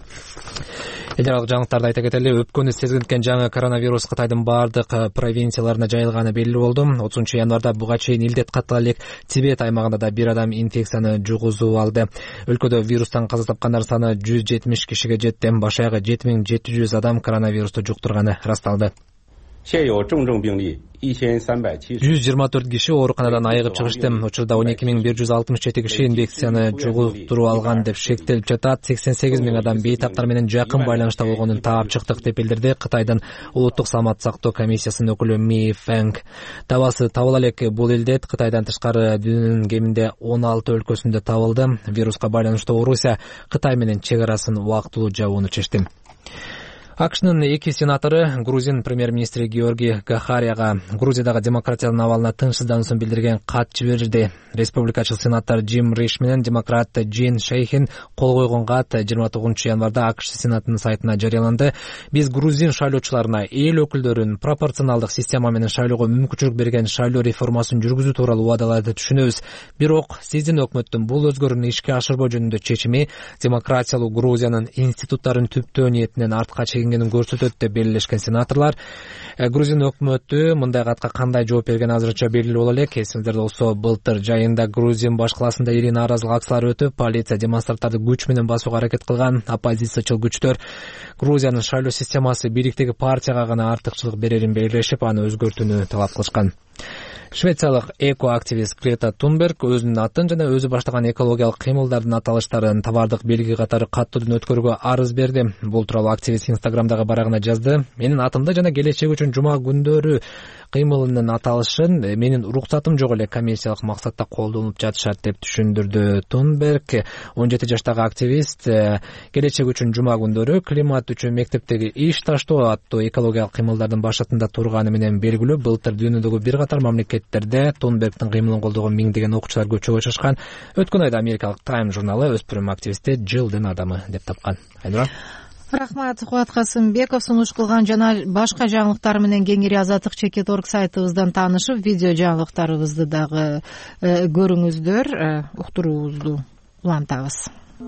Эл аралык жаңылыктарды айта кетели. Өпкөнү сезгирткен жаңы коронавирус Кытайдын бардык провинцияларына жайылганы белгилүү болду. отузунчу январда буга чейин илдет каттала элек Тибет аймагында да бир адам инфекцияны жугузуп алды. Өлкөдө вирустан каза тапкандар саны жүз жетимиш кишиге жетти. Баш аягы жети миң жети жүз адам коронавирусту жуктурганы ырасталды. 现有重症病例 жүз жыйырма төрт киши ооруканадан айыгып чыгышты. Учурда он эки миң бир жүз алтымыш жети киши инфекцияны жугуптуруп алган деп шектелип жатат. сексен сегиз миң адам бейтаптар менен жакын байланышта болгонун таап чыктык деп билдирди Кытайдын улуттук саламаттык сактоо комиссиясынын өкүлү Ми Фэнг. Табасы табыла элек бул илдет Кытайдан тышкары дүйнөнүн кеминде он алты өлкөсүндө табылды. Вируска байланыштуу Орусия Кытай менен чек арасын убактылуу жабууну чечти. АКШнын эки сенатору Грузин премьер-министри Георгий Гахарияга Грузиядагы демократиянын абалына тынчсыздануусун билдирген кат жиберди. Республикачыл сенатор Джим Риш менен демократ Джин Шейхин кол койгон кат жыйырма тогузунчу январда АКШ сенатынын сайтына жарыяланды. Биз грузин шайлоочуларына эл өкүлдөрүн пропорционалдык система менен шайлоого мүмкүнчүлүк берген шайлоо реформасын жүргүзүү тууралуу убадаларды түшүнөбүз. Бирок сиздин өкмөттүн бул өзгөрүүнү ишке ашырбоо жөнүндө чечими демократиялуу Грузиянын институттарын түптөө ниетинен артка чегингенин көрсөтөт деп белгилешкен сенаторлор. Грузин өкмөтү мындай катка кандай жооп бергени азырынча белгилүү боло элек. Эсиңиздерде болсо былтыр жайында Грузин баш каласында ири нааразылык акциялары өтүп, полиция демонстранттарды күч менен басууга аракет кылган. Оппозициячыл күчтөр Грузиянын шайлоо системасы бийликтеги партияга гана артыкчылык берерин белгилешип, аны өзгөртүүнү талап кылышкан. Швециялык эко-активист Грета Тунберг өзүнүн атын жана өзү баштаган экологиялык кыймылдардын аталыштарын товардык белги катары каттоодон өткөрүүгө арыз берди. Бул тууралуу активист Инстаграмдагы барагына жазды. Менин атымды жана келечек үчүн жума күндөрү кыймылынын аталышын менин уруксатым жок эле коммерциялык максатта колдонуп жатышат деп түшүндүрдү Тунберг. он жети жаштагы активист келечек үчүн жума күндөрү климат үчүн мектептеги иш таштоо аттуу экологиялык кыймылдардын башатында турганы менен белгилүү. Былтыр дүйнөдөгү бир катар мамлекеттерде Тунбергдин кыймылын колдогон миңдеген окуучулар көчөгө чыгышкан. Өткөн айда америкалык Time журналы өспүрүм активистти жылдын адамы деп тапкан. Айнура. Рахмат, Кубат Касымбеков. Сунуш кылган жана башка жаңылыктар менен кеңири азаттык чекит орг сайтыбыздан таанышып, видео жаңылыктарыбызды дагы көрүңүздөр. Уктуруубузду улантабыз.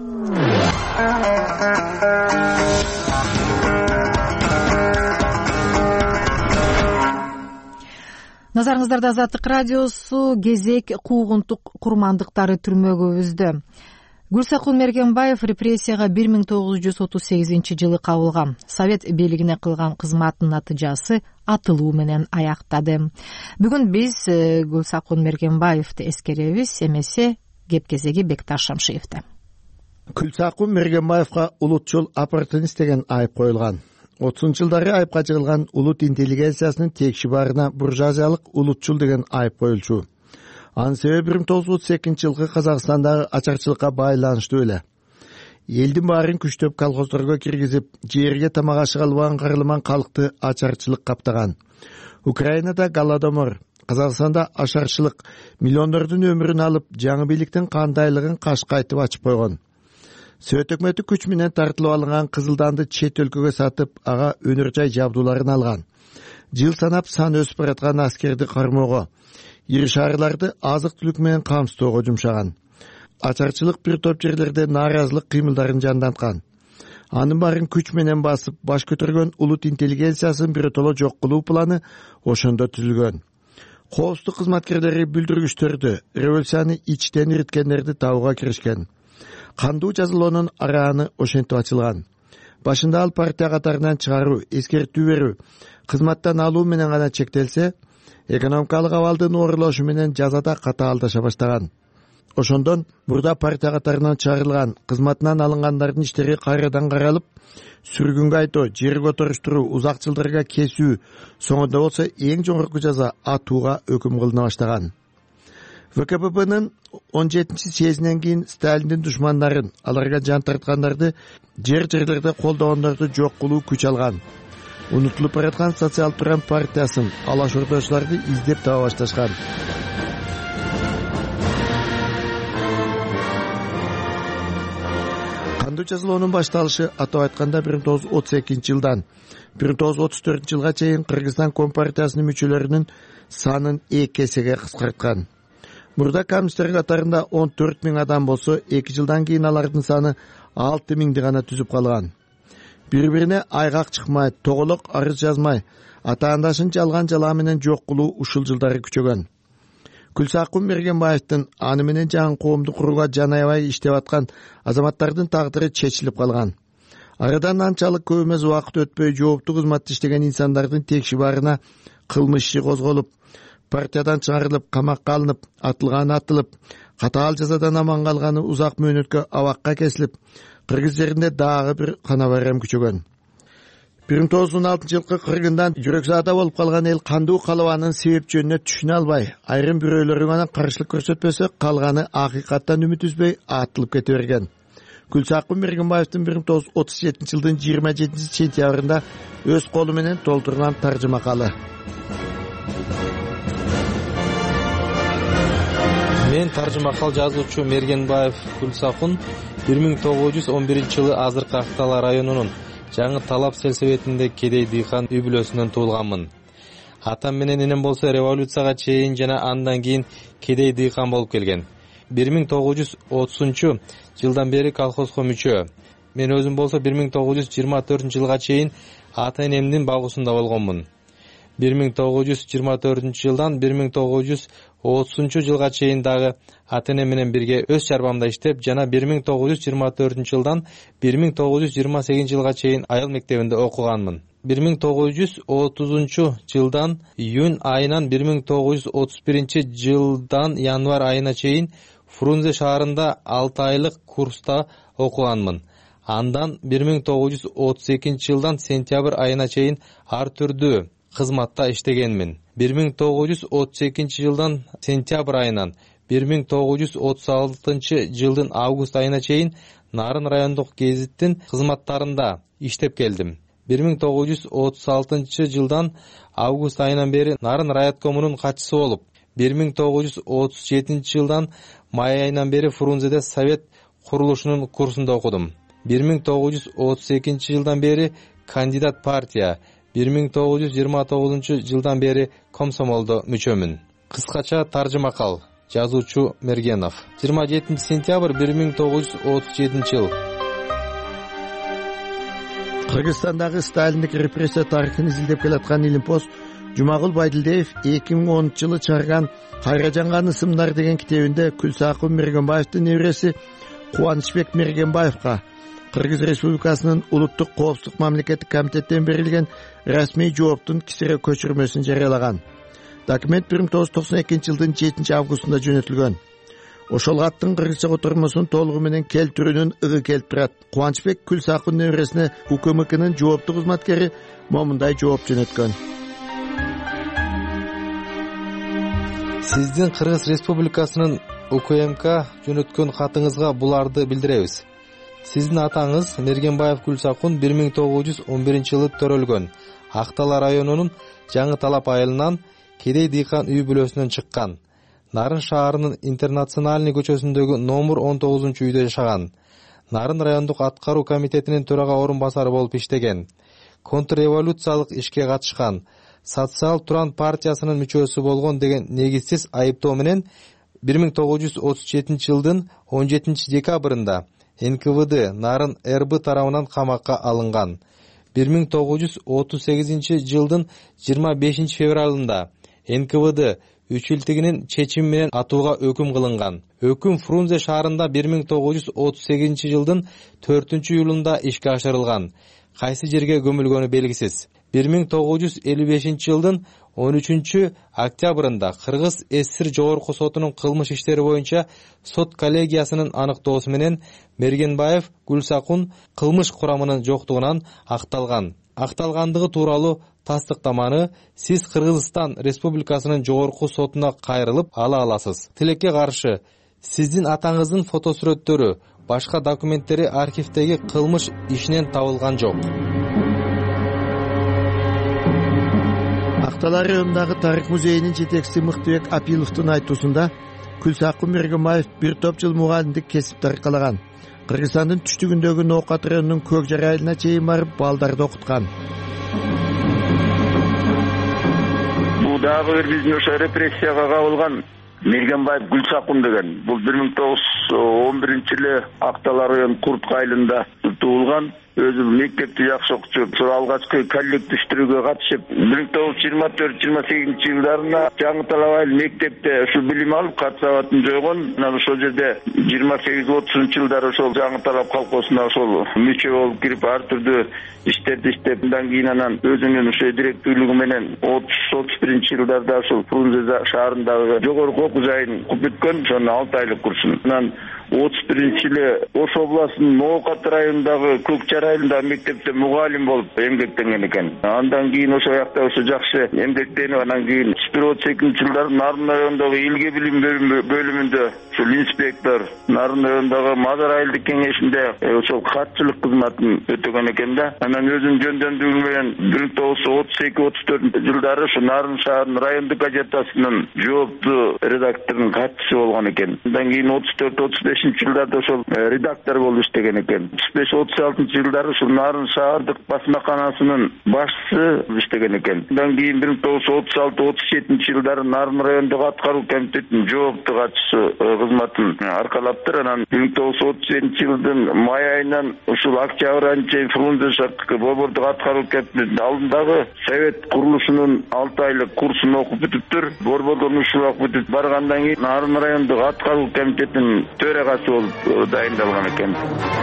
Назарыңыздарда Азаттык радиосу. Кезек куугунтук курмандыктары түрмөгө өздү. Гүлсакун Мергенбаев репрессияга бир миң тогуз жүз отуз сегизинчи жылы кабылган. Совет бийлигине кылган кызматтын натыйжасы атылуу менен аяктады. Бүгүн биз Гүлсакун Мергенбаевди эскеребиз, эмесе кеп кезеги Бекташ Шамшиевде. Гүлсакун Мергенбаевга улутчул оппортунист деген айып коюлган. отузунчу жылдары айыпка жыгылган улут интеллигенциясынын текши барына буржуазиялык улутчул деген айып коюлчу. Анын себеби бир миң тогуз жүз отуз экинчи жылкы Казакстандагы ачарчылыкка байланыштуу эле. Элдин баарын күчтөп колхоздорго киргизип, жерге тамак ашыга албаган кырылман калкты ачарчылык каптаган. Украинада голодомор, Казакстанда ашарчылык миллиондордун өмүрүн алып, жаңы бийликтин кандайлыгын кашка айтып ачып койгон. Совет өкмөтү күч менен тартылып алынган Кызылданды чет өлкөгө сатып, ага өнөр жай жабдууларын алган. Жыл санап сан өсүп бараткан аскерди кармоого, ири шаарларды азык-түлүк менен камсыздоого жумшаган. Ачарчылык бир топ жерлерде нааразылык кыймылдарын жанданткан. Анын баарын күч менен басып, баш көтөргөн улут интеллигенциясын биротоло жок кылуу планы ошондо түзүлгөн. Коопсуздук кызматкерлери бүлдүргүчтөрдү, революцияны ичтен ириткендерди табууга киришкен. Кандуу жазалоонун арааны ошентип ачылган. Башында ал партия катарынан чыгаруу, эскертүү берүү, кызматтан алуу менен гана чектелсе, экономикалык абалдын оорлошу менен жазада катаалдаша баштаган. Ошондон мурда партия катарынан чыгарылган, кызматынан алынгандардын иштери кайрадан каралып, сүргүнгө айтуу, жер которуштуруу, узак жылдарга кесүү, соңунда болсо эң жогорку жаза атууга өкүм кылына баштаган. вэ ка пэ бэнын он жетинчи съездинен кийин Сталиндин душмандарын, аларга жан тарткандарды, жер жерлерде колдогондорду жок кылуу күч алган. Унутулуп бараткан социал-туран партиясын, алаш ордочуларды издеп таба башташкан. Кандуу жазалоонун башталышы атап айтканда бир миң тогуз жүз отуз экинчи жылдан бир миң тогуз жүз отуз төртүнчү жылга чейин Кыргызстан Компартиясынын мүчөлөрүнүн санын эки эсеге кыскарткан. Мурда коммунисттер катарында он төрт миң адам болсо, эки жылдан кийин алардын саны алты миңди гана түзүп калган. Бири-бирине айгак чыкмай, тоголок арыз жазмай, атаандашын жалган жалаа менен жок кылуу ушул жылдары күчөгөн. Гүлсакун Мергенбаевдин аны менен жаңы коомду курууга жан аябай иштеп аткан азаматтардын тагдыры чечилип калган. Арадан анчалык көп эмес убакыт өтпөй жооптуу кызматта иштеген инсандардын текши барына кылмыш иши козголуп, партиядан чыгарылып, камакка алынып, атылганы атылып, катаал жазадан аман калганы узак мөөнөткө абакка кесилип, Кыргыз жеринде дагы бир кана байрам күчөгөн. бир миң тогуз жүз он алтынчы жылкы кыргындан жүрөксаада болуп калган эл кандуу калыбанын себеп жөнүнө түшүнө албай, айрым бирөөлөрү гана каршылык көрсөтпөсө, калганы акыйкаттан үмүт үзбөй атылып кете берген. Гүлсакун Мергенбаевдин бир миң тогуз жүз отуз жетинчи жылдын жыйырма жетинчи сентябрында өз колу менен толтурган таржымакалы. Мен таржымакал жазуучу Мергенбаев Гүлсакун бир миң тогуз жүз он биринчи жылы азыркы Актала районунун Жаңы Талап селсебетинде кедей дыйкан үй бүлөсүнөн туулганмын. Атам менен энем болсо революцияга чейин жана андан кийин кедей дыйкан болуп келген. бир миң тогуз жүз отузунчу жылдан бери колхозго мүчө. Мен өзүм болсо бир миң тогуз жүз жыйырма төртүнчү жылга чейин ата энемдин багуусунда болгонмун. бир миң тогуз жүз жыйырма төртүнчү жылдан бир миң тогуз жүз отузунчу жылга чейин дагы ата энем менен бирге өз чарбамда иштеп, жана бир миң тогуз жүз жыйырма төртүнчү жылдан бир миң тогуз жүз жыйырма сегизинчи жылга чейин айыл мектебинде окуганмын. бир миң тогуз жүз отузунчу жылдан июнь айынан бир миң тогуз жүз отуз биринчи жылдан январь айына чейин Фрунзе шаарында алты айлык курста окуганмын. Андан бир миң тогуз жүз отуз экинчи жылдан сентябрь айына чейин ар түрдүү кызматта иштегенмин. бир миң тогуз жүз отуз экинчи жылдан сентябрь айынан бир миң тогуз жүз отуз алтынчы жылдын август айына чейин Нарын райондук гезиттин кызматтарында иштеп келдим. бир миң тогуз жүз отуз алтынчы жылдан август айынан бери Нарын райоткомунун катчысы болуп, бир миң тогуз жүз отуз жетинчи жылдан май айынан бери Фрунзеде совет курулушунун курсунда окудум. бир миң тогуз жүз отуз экинчи жылдан бери кандидат партия, бир миң тогуз жүз жыйырма тогузунчу жылдан бери комсомолдо мүчөмүн. Кыскача таржымакал. Жазуучу Мергенов. жыйырма жетинчи сентябрь бир миң тогуз жүз отуз жетинчи жыл. Кыргызстандагы сталиндик репрессия тарыхын изилдеп келаткан Илимпоз Жумагул Байдилдиев эки миң онунчу жылы чыгарган Кайра жанган ысымдар деген китебинде Гүлсакун Мергенбаевдин небереси Кубанычбек Мергенбаевга Кыргыз Республикасынын улуттук коопсуздук мамлекеттик комитеттен берилген расмий жооптун кисире көчүрмөсүн жарыялаган. Документ бир миң тогуз жүз токсон экинчи жылдын жетинчи августунда жөнөтүлгөн. Ошол каттын кыргызча котормосун толугу менен келтирүүнүн ыгы келип турат. Кубанычбек Гүлсакун небересине УКМКнын жооптуу кызматкери момундай жооп жөнөткөн. Сиздин Кыргыз Республикасынын УКМК жөнөткөн катыңызга буларды билдиребиз. Сиздин атаңыз Мергенбаев Гүлсакун бир миң тогуз жүз он биринчи жылы төрөлгөн. Актала районунун Жаңы Талап айылынан кедей дыйкан үй бүлөсүнөн чыккан. Нарын шаарынын Интернациональный көчөсүндөгү номер он тогузунчу үйдө жашаган. Нарын райондук аткаруу комитетинин төрага орун басары болуп иштеген. Контрреволюциялык ишке катышкан. Социал Туран партиясынын мүчөсү болгон деген негизсиз айыптоо менен бир миң тогуз жүз отуз жетинчи жылдын он жетинчи декабрында эн ка вэ дэ Нарын эр бэ тарабынан камакка алынган. бир миң тогуз жүз отуз сегизинчи жылдын жыйырма бешинчи февралында эн ка вэ дэ үчүлтигинин чечими менен атууга өкүм кылынган. Өкүм Фрунзе шаарында бир миң тогуз жүз отуз сегизинчи жылдын төртүнчү июлунда ишке ашырылган. Кайсы жерге көмүлгөнү белгисиз. бир миң тогуз жүз элүү бешинчи жылдын он үчүнчү октябрында Кыргыз эс эс эр жогорку сотунун кылмыш иштери боюнча сот коллегиясынын аныктоосу менен Мергенбаев Гүлсакун кылмыш курамынын жоктугунан акталган. Акталгандыгы тууралуу тастыктаманы сиз Кыргызстан Республикасынын жогорку сотуна кайрылып ала аласыз. Тилекке каршы сиздин атаңыздын фотосүрөттөрү, башка документтери архивдеги кылмыш ишинен табылган жок. Актала районундагы тарых музейинин жетекчиси Мыктыбек Апиловдун айтуусунда Гүлсакун Мергенбаев бир топ жыл мугалимдик кесипти аркалаган. Кыргызстандын түштүгүндөгү Ноокат районунун Көкжар айылына чейин барып балдарды окуткан. Бул дагы бир биздин ошо репрессияга кабылган Мергенбаев Гүлсакун деген. Бул бир миң тогуз жүз он биринчи жылы Актала району Куртка айылында туулган. өзү мектепти жакшы окучу, ошол алгачкы коллективдештирүүгө катышып, бир миң тогуз жүз жыйырма төрт жыйырма сегизинчи жылдарында жаңы талап айыл мектепте ушул билим алып, кат сабатын жойгон. Анан ошол жерде жыйырма сегиз отузунчу жылдары ошол жаңы талап колхозуна ошол мүчө болуп кирип, ар түрдүү иштерди иштеп, андан кийин анан өзүнүн ошо директорлугу менен отуз отуз биринчи жылдарда ошол Фрунзе шаарындагы жогорку окуу жайын окуп бүткөн, ошонун алты айлык курсун. Анан отуз биринчи жылы Ош областынын Ноокат районундагы Көкчар айылындагы мектепте мугалим болуп эмгектенген экен. Андан кийин ошол жакта ошо жакшы эмгектенип, анан кийин отуз бир отуз экинчи жылдары Нарын районундагы Илге билим бөлүмүндө ошол инспектор, Нарын районундагы Мазар айылдык кеңешинде ошол катчылык кызматын өтөгөн экен да. Анан өзүнүн жөндөмдүгү менен бир миң тогуз жүз отуз эки отуз төртүнчү жылдары ошо Нарын шаарынын райондук газетасынын жооптуу редакторунун катчысы болгон экен. Андан кийин отуз төрт отуз бешинчи жылдарда ошол редактор болуп иштеген экен. отуз беш отуз алтынчы жылдары ушул Нарын шаардык басмаканасынын башчысы иштеген экен. Андан кийин бир миң тогуз жүз отуз алты отуз жетинчи жылдары Нарын райондук аткаруу комитетинин жооптуу катчысы кызматын аркалаптыр. Анан бир миң тогуз жүз отуз жетинчи жылдын май айынан ушул октябрь айына чейин Фрунзе шаардык борбордук аткаруу комитетинин алдындагы совет курулушунун алты айлык курсун окуп бүтүптүр. Борбордон ушул окуп бүтүп баргандан кийин Нарын райондук аткаруу комитетинин төрагасы болуп дайындалган экен.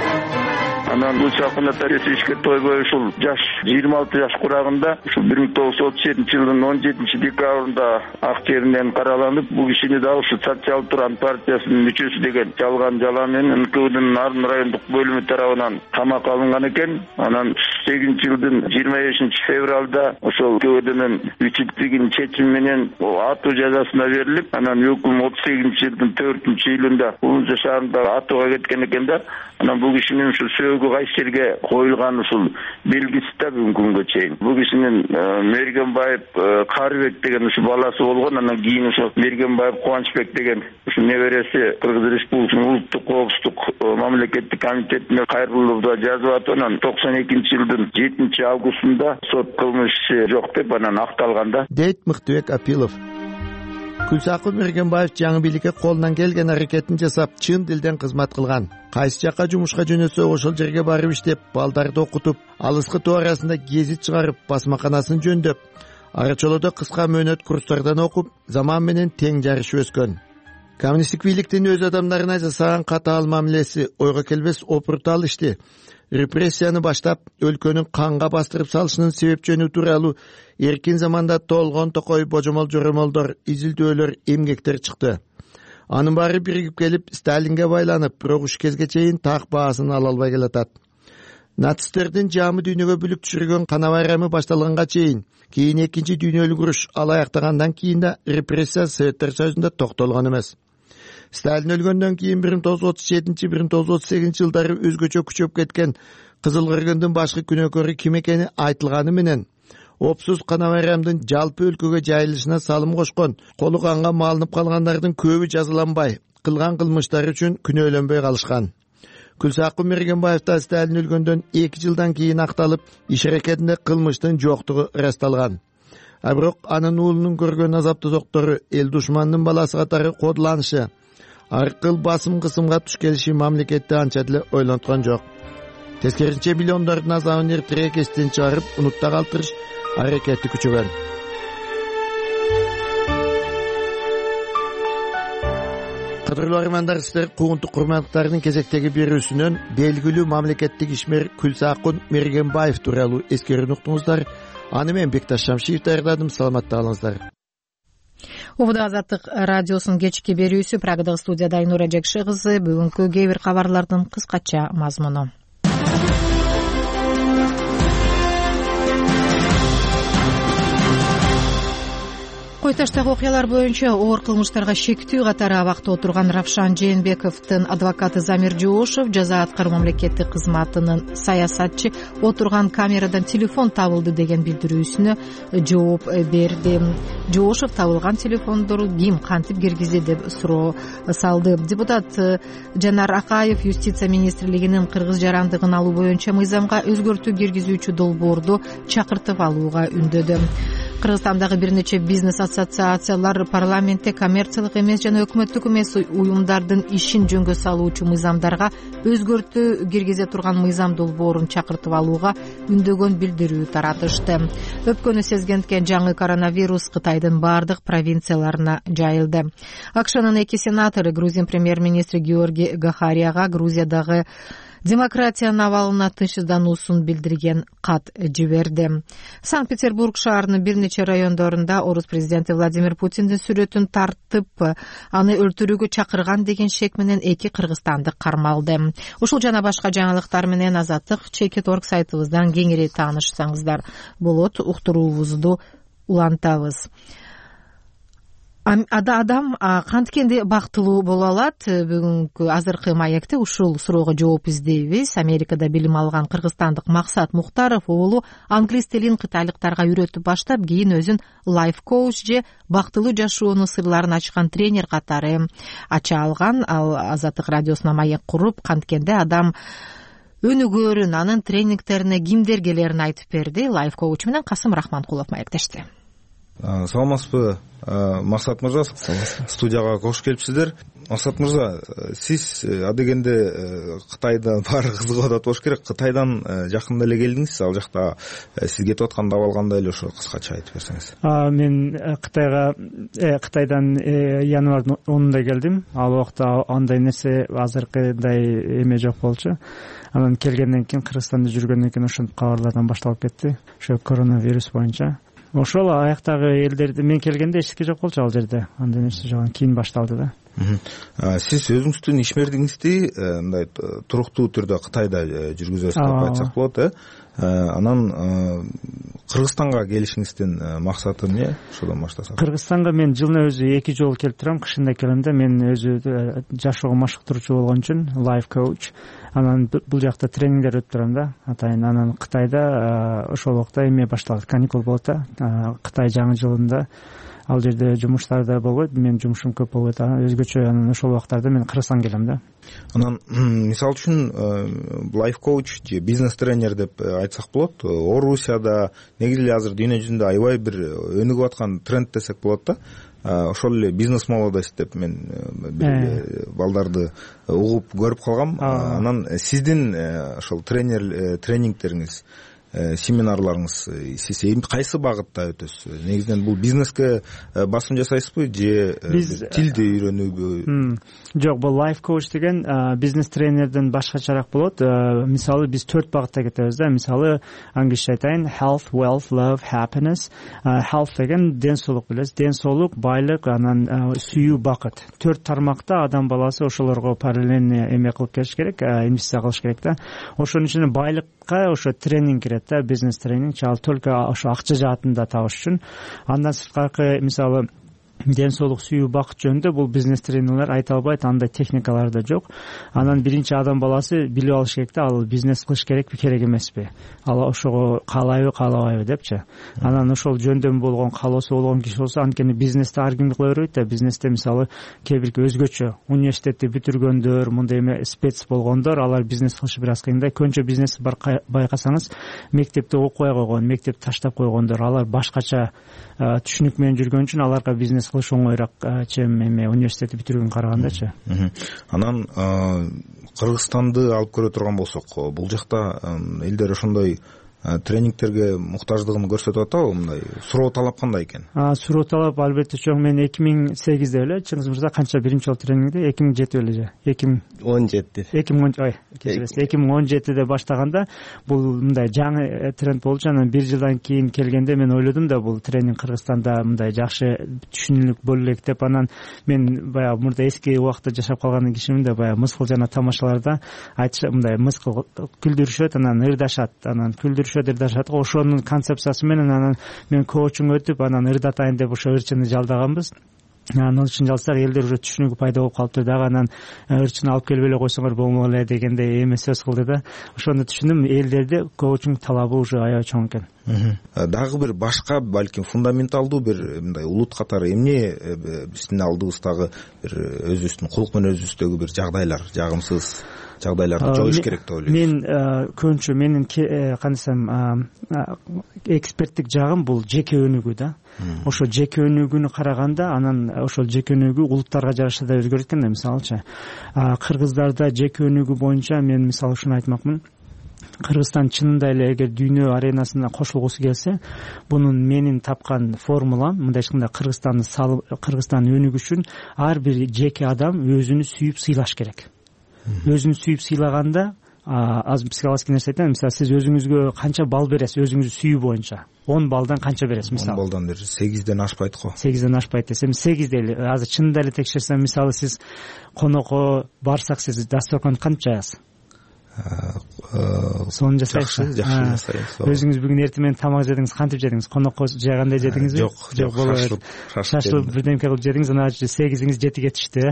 Анан бул чакында тарихи тойбой ушул жаш жыйырма алты жаш курагында ушул бир миң тогуз жүз отуз жетинчи жылдын он жетинчи декабрында ак жеринен караланып, бул кишини да ушул Социал Туран партиясынын мүчөсү деген жалган жала менен эн ка удун Нарын райондук бөлүмү тарабынан камакка алынган экен. Анан сегизинчи жылдын жыйырма бешинчи февралда ошол эн ка удунун үчүлтүгүнүн чечими менен атуу жазасына берилип, анан өкүм отуз сегизинчи жылдын төртүнчү июлунда Фрунзе шаарында атууга кеткен экен да. Анан бул кишинин ушул сөөгү кайсы жерге коюлган ушул белгиси да бүгүнкү күнгө чейин. Бул кишинин Мергенбаев Карыбек деген ушул баласы болгон. Анан кийин ошо Мергенбаев Кубанычбек деген ушул небереси Кыргыз Республикасынын улуттук коопсуздук мамлекеттик комитетине кайрылууда жазып атып, анан токсон экинчи жылдын жетинчи августунда сот кылмыш иши жок деп анан акталган да. Дейт Мыктыбек Апилов. Күлсакун Мергенбаев жаңы бийликке колунан келген аракетин жасап, чын дилден кызмат кылган. Кайсы жакка жумушка жөнөсө ошол жерге барып иштеп, балдарды окутуп, алыскы тоо арасында гезит чыгарып, басмаканасын жөндөп, арачолодо кыска мөөнөт курстардан окуп, заман менен тең жарышып өскөн. Коммунисттик бийликтин өз адамдарына жасаган катаал мамилеси ойго келбес опуртал ишти, репрессияны баштап, өлкөнүн канга бастырып салышынын себеп жөнү тууралуу эркин заманда толгон токой божомол жоромолдор, изилдөөлөр, эмгектер чыкты. Анын баары биригип келип, Сталинге байланып, бирок уш кезге чейин так баасын ала албай келатат. Нацисттердин жамы дүйнөгө бүлүк түшүргөн кана байрамы башталганга чейин, кийин экинчи дүйнөлүк уруш алаяктагандан кийин да репрессия Советтер Союзунда токтолгон эмес. Сталин өлгөндөн кийин бир миң тогуз жүз отуз жетинчи бир миң тогуз жүз отуз сегизинчи жылдары өзгөчө күчөп кеткен Кызыл Кыргындын башкы күнөөкөрү ким экени айтылганы менен, опсуз кана байрамдын жалпы өлкөгө жайылышына салым кошкон, колу канга малынып калгандардын көбү жазаланбай, кылган кылмыштары үчүн күнөөлөнбөй калышкан. Күлсакун Мергенбаев да Сталин өлгөндөн эки жылдан кийин акталып, иш аракетинде кылмыштын жоктугу ырасталган. А бирок анын уулунун көргөн азап тозоктору, эл душмандын баласы катары кодуланышы, аркыл басым кысымга туш келиши мамлекетти анча деле ойлонткон жок. Тескерисинче миллиондордун азабын эртерээк эстен чыгарып, унутта калтырыш аракети күчөгөн. Кадырлуу армандар, сиздер куугунтук курмандыктардын кезектеги берүүсүнөн белгилүү мамлекеттик ишмер Күлсакун Мергенбаев тууралуу эскерүүнү уктуңуздар. Аны мен Бекташ Шамшиев даярдадым. Саламатта калыңыздар. Убада Азаттык радиосунун кечки берүүсү, Прагадагы студияда Айнура Жекши кызы. Бүгүнкү кээ бир кабарлардын кыскача мазмуну. Кой Таштагы окуялар боюнча оор кылмыштарга шектүү катары абакта отурган Равшан Жээнбековдун адвокаты Замир Жоошев жаза аткаруу мамлекеттик кызматынын саясатчы отурган камерадан телефон табылды деген билдирүүсүнө жооп берди. Жоошев табылган телефондору ким кантип киргизди деп суроо салды. Депутат Жанар Акаев юстиция министрлигинин кыргыз жарандыгын алуу боюнча мыйзамга өзгөртүү киргизүүчү долбоорду чакыртып алууга үндөдү. Кыргызстандагы бир нече бизнес ассоциациялар парламентте коммерциялык эмес жана өкмөттүк эмес уюмдардын ишин жөнгө салуучу мыйзамдарга өзгөртүү киргизе турган мыйзам долбоорун чакыртып алууга үндөгөн билдирүү таратышты. Өпкөнү сезгенден жаңы коронавирус Кытайдын бардык провинцияларына жайылды. АКШнын эки сенатору Грузин премьер-министри Георгий Гахарияга Грузиядагы демократиянын абалына тынчсыздануусун билдирген кат жиберди. Санкт-Петербург шаарынын бир нече райондорунда орус президенти Владимир Путиндин сүрөтүн тартып, аны өлтүрүүгө чакырган деген шек менен эки кыргызстандык кармалды. Ушул жана башка жаңылыктар менен Азаттык чекит орг сайтыбыздан кеңири таанышсаңыздар болот. Уктуруубузду улантабыз. Ада адам канткенде бактылуу боло алат? Бүгүнкү азыркы маекте ушул суроого жооп издейбиз. Америкада билим алган кыргызстандык Максат Мухтаров уулу англис тилин кытайлыктарга үйрөтүп баштап, кийин өзүн лайф коуч же бактылуу жашоонун сырларын ачкан тренер катары ача алган. Ал Азаттык радиосуна маек куруп, канткенде адам өнүгөөрүн, анын тренингтерине кимдер келерин айтып берди. Лайф коуч менен Касым Рахманкулов маектешти. Саламатсызбы, Максат мырза? Студияга кош келипсиздер. Максат мырза, сиз адегенде Кытайда баары кызыгып атат болуш керек. Кытайдан жакында эле келдиңиз. Ал жакта сиз кетип аткан абал кандай эле, ошо кыскача айтып берсеңиз. Мен Кытайга Кытайдан январдын онунда келдим. Ал убакта андай нерсе азыркыдай эме жок болчу. Анан келгенден кийин Кыргызстанда жүргөндөн кийин ошентип кабарлардан башталып кетти. Ошо коронавирус боюнча. Ошол аяктагы элдерди мен келгенде эчтеке жок болчу ал жерде. Андай нерсе жок, кийин башталды да. Сиз өзүңүздүн ишмердигиңизди мындай туруктуу түрдө Кытайда жүргүзөсүз деп айтсак болот, э? Анан Кыргызстанга келишиңиздин максаты эмне? Ошодон баштасак. Кыргызстанга мен жылына өзү эки жолу келип турам. Кышында келем да, мен өзү жашоого машыктыруучу болгон үчүн лайф коуч. Анан бул жакта тренингдер өтүп турам да. Атайын анан Кытайда ошол убакта эме башталат, каникул болот да. Кытай жаңы жылында ал жерде жумуштар да болбойт, мен жумушум көп болбойт, өзгөчө. Анан ошол убактарда мен Кыргызстанга келем да. Анан мисалы үчүн лайф коуч же бизнес тренер деп айтсак болот. Орусияда негизи эле азыр дүйнө жүзүндө аябай бир өнүгүп аткан тренд десек болот да. Ошол эле бизнес молодость деп мен бир балдарды угуп көрүп калгам. Анан сиздин ошол тренер тренингтериңиз, семинарларыңыз сиз кайсы багытта өтөсүз? Негизинен бул бизнеске басым жасайсызбы же тилди үйрөнүүгө? Жок, бул лайф коуч деген бизнес тренерден башкачараак болот. Мисалы биз төрт багытта кетебиз да. Мисалы англисче айтайын: health, wealth, love, happiness. Health деген ден соолук билесиз, ден соолук, байлык, анан сүйүү, бакыт. Төрт тармакта адам баласы ошолорго параллельно эме кылып келиш керек, инвестиция кылыш керек да. Ошонун ичинде байлыкка ошо тренинг кирет да, бизнес тренинг. Ал только ошо акча жаатында табыш үчүн. Андан сырткары мисалы ден соолук, сүйүү, бакыт жөнүндө бул бизнес тренерлер айта албайт, андай техникалар да жок. Анан биринчи адам баласы билип алыш керек да, ал бизнес кылыш керекпи, керек эмеспи, ал ошого каалайбы, каалабайбы депчи. Анан ошол жөндөм болгон, каалоосу болгон киши болсо, анткени бизнесте ар кимди кыла бербейт да. Бизнесте мисалы кээ бир өзгөчө университетти бүтүргөндөр, мындай эме спец болгондор, алар бизнес кылышы бир аз кыйын да. Көбүнчө бизнес бар байкасаңыз, мектепте окубай койгон, мектеп таштап койгондор, алар башкача түшүнүк менен жүргөн үчүн аларга бизнес кылыш оңойраак, чем эме университетти бүтүргөнгө карагандачы. Анан Кыргызстанды алып көрө турган болсок, бул жакта элдер ошондой тренингтерге муктаждыгын көрсөтүп атабы? Мындай суроо талап кандай экен? Суроо талап албетте чоң. Мен эки миң сегизде эле, Чыңгыз мырза канча биринчи жолу тренингди? эки миң жети эле же? эки миң он жети. эки миң он ой, кечиресиз. эки миң он жетиде баштаганда бул мындай жаңы тренд болчу. Анан бир жылдан кийин келгенде мен ойлодум да, бул тренинг Кыргызстанда мындай жакшы түшүнүлүк боло элек деп. Анан мен баягы мурда эски убакта жашап калган кишимин да, баягы мыскыл жана тамашаларда айтыш мындай мыскыл күлдүрүшөт, анан ырдашат, анан күлдүрүшөт ырдашат. Ошонун концепциясы менен анан мен коучунг өтүп, анан ырдатайын деп ошо ырчыны жалдаганбыз. Анын үчүн жалсак элдер уже түшүнүгү пайда болуп калыптыр дагы. Анан ырчыны алып келип эле койсоңор болмок эле дегендей эме сөз кылды да. Ошондо түшүндүм, элдерде коучунг талабы уже аябай чоң экен. Дагы бир башка, балким фундаменталдуу бир мындай улут катары эмне биздин алдыбыздагы бир өзүбүздүн кулук менен өзүбүздөгү бир жагдайлар, жагымсыз жагдайларда жойуш керек деп ойлойсуз? Мен көбүнчө менин кандай десем эксперттик жагым бул жеке өнүгүү да. Ошо жеке өнүгүүнү караганда анан ошол жеке өнүгүү улуттарга жараша да өзгөрөт экен да. Мисалычы кыргыздарда жеке өнүгүү боюнча мен мисалы ушуну айтмакмын. Кыргызстан чынында эле эгер дүйнө аренасына кошулгусу келсе, бунун менин тапкан формулам мындай эч кандай Кыргызстанды салып, Кыргызстан өнүгүш үчүн ар бир жеке адам өзүнү сүйүп сыйлаш керек. Өзүн сүйүп сыйлаганда аз психологический нерсе айтайын. Мисалы сиз өзүңүзгө канча балл бересиз өзүңүздү сүүү боюнча? он баллдан канча бересиз? Мисалы он баллдан бересиз. сегизден ашпайт го. сегизден ашпайт десем, сегизде эле азыр чынында эле текшерсем, мисалы сиз конокко барсак сиз дасторкон кантип жаасыз? Сону жасайсыз. Жакшы, жакшы жасайсыз. Өзүңүз бүгүн эртең менен тамак жедиңиз, кантип жедиңиз? Конокко жагандай жедиңизби? Жок, жок, шашылып, шашылып бирдемке кылып жедиңиз, анан сегизиңиз жетиге түштү.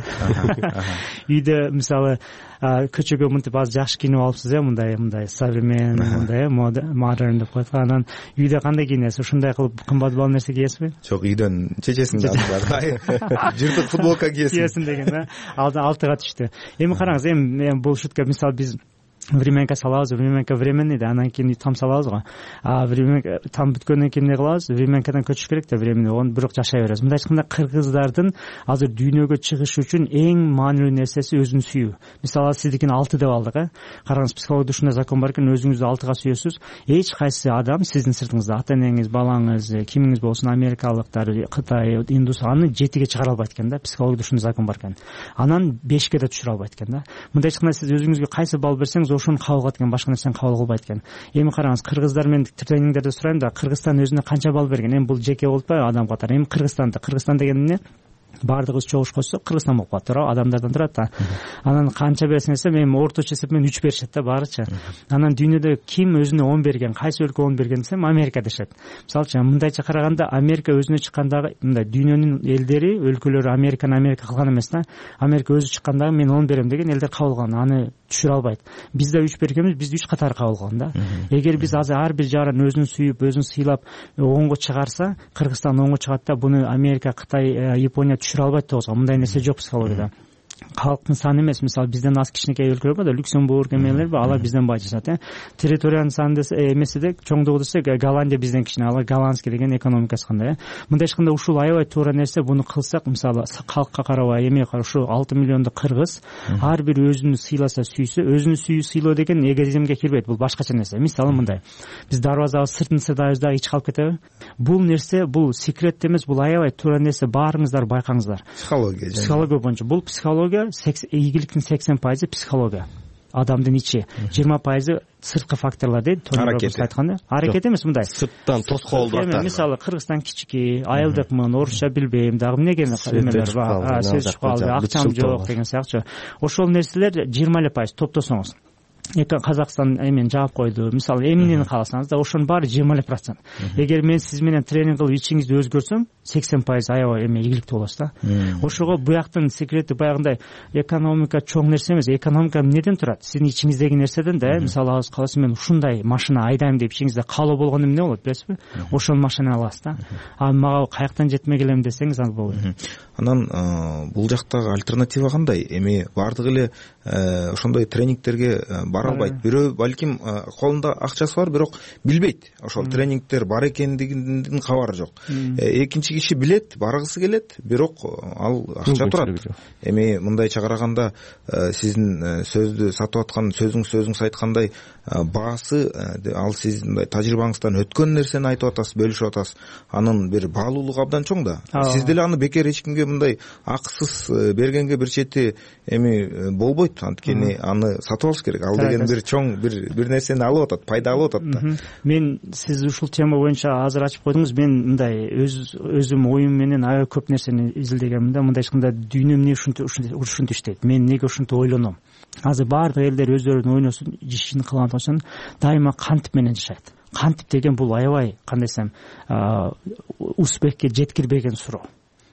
Үйдө мисалы көчөгө мынтип аз жакшы кийинип алыпсыз э, мындай мындай современный, мындай модерн деп коет. Анан үйдө кандай кийинесиз? Ушундай кылып кымбат баалуу нерсе кийесизби? Жок, үйдөн чечесиң бар. Жыртык футболка кийесиң. Кийесиң деген да. Алтыга түштү. Эми караңыз, эми бул шутка. Мисалы биз временка салабыз, временка временный да, анан кийин там салабыз го. А временка там бүткөндөн кийин эмне кылабыз? Временкадан көчүш керек да, временный. Оны бирок жашай беребиз. Мындай айтканда кыргыздардын азыр дүйнөгө чыгышы үчүн эң маанилүү нерсеси өзүн сүю. Мисалы сиздикин алты деп алдык, э? Караңыз, психология ушундай закон бар экен, өзүңүздү алтыга сүйөсүз. Эч кайсы адам сиздин сыртыңызда, ата-энеңиз, балаңыз, кимиңиз болсун, америкалыктар, Кытай, индус, аны жетиге чыгара албайт экен да. Психологияда ушундай закон бар экен. Анан бешке да түшүрө албайт экен да. Мындай айтканда сиз өзүңүзгө кайсы балл берсеңиз ошону кабыл кылат экен, башка нерсени кабыл кылбайт экен. Эми караңыз, кыргыздар мен тренингдерде сурайм да, Кыргызстан өзүнө канча балл берген? Эми бул жеке болуп атпайбы, адам катары? Эми Кыргызстанда, Кыргызстан деген эмне? Бардыгыбыз чогуш койсок Кыргызстан болуп калат, туура? Адамдардан турат да. Анан канча бересиң десем, эми орточо эсеп менен үч беришет да баарычы. Анан дүйнөдө ким өзүнө он берген, кайсы өлкө он берген десем, Америка дешет. Мисалчы, мындайча караганда Америка өзүнө чыккандагы мындай дүйнөнүн элдери, өлкөлөрү Американы Америка кылган эмес да. Америка өзү чыккандагы мен он берем деген элдер кабыл кылган. Аны түшүрө албайт. Биз да үч бергенбиз, бизди үч катары кабыл кылган да. Эгер биз азыр ар бир жагынан өзүн сүйүп, өзүн сыйлап онго чыгарса, Кыргызстан онго чыгат да, буну Америка, Кытай, Япония түшүрө албайт тоозго. Мындай нерсе жок психологияда. Калктын саны эмес, мисалы бизден аз кичинекей өлкөлөр бар да, Люксембург эмелер бар, алар бизден бай жашат, э. Территориянын саны эмеси де чоңдугу десек, Голландия бизден кичине, алар голландский деген экономикасы кандай, э. Мындай эчкандай ушул аябай туура нерсе. Буну кылсак, мисалы калкка карабай, эме ушу алты миллиондук кыргыз ар бир өзүнү сыйласа, сүйсө, өзүнү сүйүү сыйлоо деген эгоизмге кирбейт. Бул башкача нерсе. Мисалы мындай. Биз дарбазага сыртын сыдайбыз да, ич калып кетеби? Бул нерсе, бул секрет эмес, бул аябай туура нерсе. Баарыңыздар байкаңыздар. Психология. Психология боюнча. Бул психология, ийгиликтин сексен пайызы психология. Адамдын ичи. жыйырма пайызы сырткы факторлор дейт. Аракет айтканда. Аракет эмес мындай. Сырттан тоскоолдор. Мисалы Кыргызстан кичики, айылдыкмын, орусча билбейм, дагы эмне деген эмелер бар. Сөз чыкпалды, акчам жок деген сыяктуу. Ошол нерселер жыйырма эле пайыз топтосоңуз. Казакстан эмен жаап койду. Мисалы эмнени кааласаңыз да, ошонун баары жыйырма эле процент. Эгер мен сиз менен тренинг кылып ичиңизди өзгөрсөм, сексен пайыз аябай эме ийгиликтүү болосуз да. Ошого буяктын секрети баягындай экономика чоң нерсе эмес. Экономика эмнеден турат? Сиздин ичиңиздеги нерседен да. Мисалы аз каласы мен ушундай машина айдайм деп ичиңизде каалоо болгондо эмне болот, билесизби? Ошол машинаны аласыз да. А мага каяктан жетмек элем десеңиз, ал болбойт. Анан бул жактагы альтернатива кандай? Эми баардык эле ошондой тренингтерге бара албайт. Бирөө балким колунда акчасы бар, бирок билбейт. Ошол тренингтер бар экендигинин кабары жок. Экинчи киши билет, баргысы келет, бирок ал акча турат. Эми мындайча караганда сиздин сөздү сатып аткан, сөзүңүз сөзүңүз айткандай баасы, ал сиздин мындай тажрыйбаңыздан өткөн нерсени айтып атасыз, бөлүшүп атасыз. Анын бир баалуулугу абдан чоң да. Сиз деле аны бекер эч кимге мындай акысыз бергенге бир чети эми болбойт. Анткени аны сатып алыш керек. Ал деген бир чоң бир бир нерсени алып атат, пайда алып атат да. Мен сиз ушул тема боюнча азыр ачып койдуңуз. Мен мындай өз өзүм оюм менен аябай көп нерсени изилдегенмин да. Мындай ешкандай дүйнө эмне ушинтип ушинтип иштейт. Мен неге ушинтип ойлоном? Азыр баардык элдер өздөрүнүн ойносун, ишин кылган болсун, дайыма кантип менен жашайт. Кантип деген бул аябай, кандай десем, успехке жеткирбеген суроо.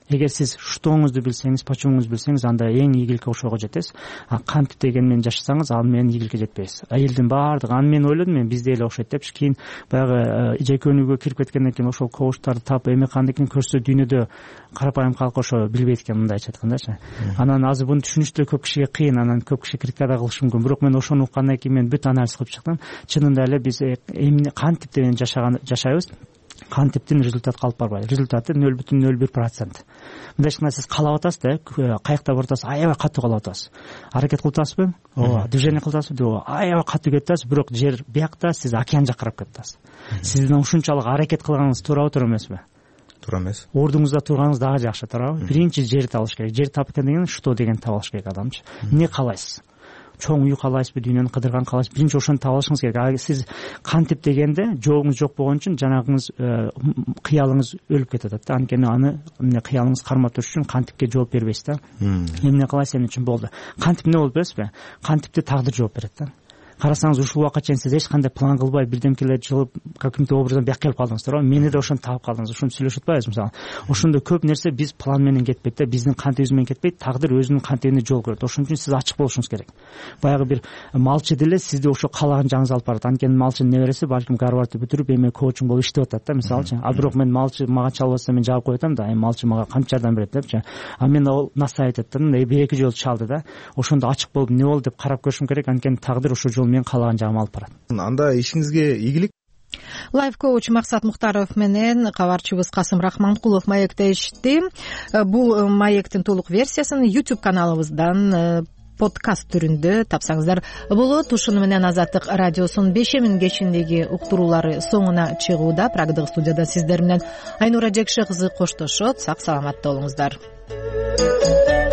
эгер сиз штоңузду билсеңиз, почемуңузду билсеңиз, анда эң ийгиликке ошого жетесиз. А кантип деген менен жашасаңыз, ал менен ийгиликке жетпейсиз. Элдин баардыгы аны мен ойлодум, мен бизде эле окшойт депчи. Кийин баягы жеке өнүгүүгө кирип кеткенден кийин ошол коучтарды таап эме кандай экен көрсө, дүйнөдө карапайым калк ошо билбейт экен, мындайча айткандачы. Анан азыр буну түшүнүш көп кишиге кыйын, анан көп киши критика да кылышы мүмкүн. Бирок мен ошону уккандан кийин мен бүт анализ кылып чыктым. Чынында эле биз эмне кантип деген жашаган жашайбыз. Кантиптин результат калып барбайт. Результаты нөл бүтүн нөл бир процент. Мындайча айтканда сиз каалап атасыз да, каякта баратасыз, аябай катуу каалап атасыз. Аракет кылып атасызбы? Ооба, движение кылып атасызбы? Аябай катуу кетип атасыз, бирок жер биякта, сиз океан жакка карап кетип атасыз. Сиздин ушунчалык аракет кылганыңыз туурабы, туура эмеспи? Туура эмес. Ордуңузда турганыңыз дагы жакшы, туурабы? Биринчи жер табылыш керек. Жер таап экен что деген таба алыш керек адамчы. Эмне каалайсыз? Чоң үй каалайсызбы, дүйнөнү кыдырган каалайсызбы? Биринчи ошону таба алышыңыз керек. А сиз кантип дегенде жоогуңуз жок болгон үчүн жанагыңыз кыялыңыз өлүп кетип атат да. Анткени аны эмне кыялыңыз кармап туруш үчүн кантипке жооп бербейсиз да. Эмне кыласыз, эмне үчүн болду? Кантип эмне болду билесизби? Кантипте тагдыр жооп берет да. Карасаңыз ушул убакка чейин сиз эч кандай план кылбай бирдемкелер жылып каким-то образдан бияка келип калдыңыз, туурабы? Мени да ошону таап калдыңыз. Ушуну сүйлөшүп атпайбызбы мисалы? Ошондо көп нерсе биз план менен кетпейт да, биздин кантибиз менен кетпейт, тагдыр өзүнүн кантебине жол көрөт. Ошон үчүн сиз ачык болушуңуз керек. Баягы бир малчы деле сизди ошо каалаган жагыңызга алып барат. Анткени малчынын небереси балким Гарвардты бүтүрүп эме коучинг болуп иштеп атат да, мисалычы. А бирок мен малчы мага чалып атса мен жаап коюп атам да, эми малчы мага кантип жардам берет депчи. А мен ал насаайт эттим, бир эки жолу чалды да. Ошондо ачык болуп эмне болду деп карап көрүшүм керек. Анткени тагдыр ошол жол менен каалаган жагыма алып барат. Анда ишиңизге ийгилик. Лайф коуч Максат Мухтаров менен кабарчыбыз Касым Рахманкулов маектешти. Бул маектин толук версиясын YouTube каналыбыздан подкаст түрүндө тапсаңыздар болот. Ушуну менен Азаттык радиосунун бешемин кечиндеги уктуруулары соңуна чыгууда. Прагдык студияда сиздер менен Айнура Жекше кызы коштошот. Сак саламатта болуңуздар.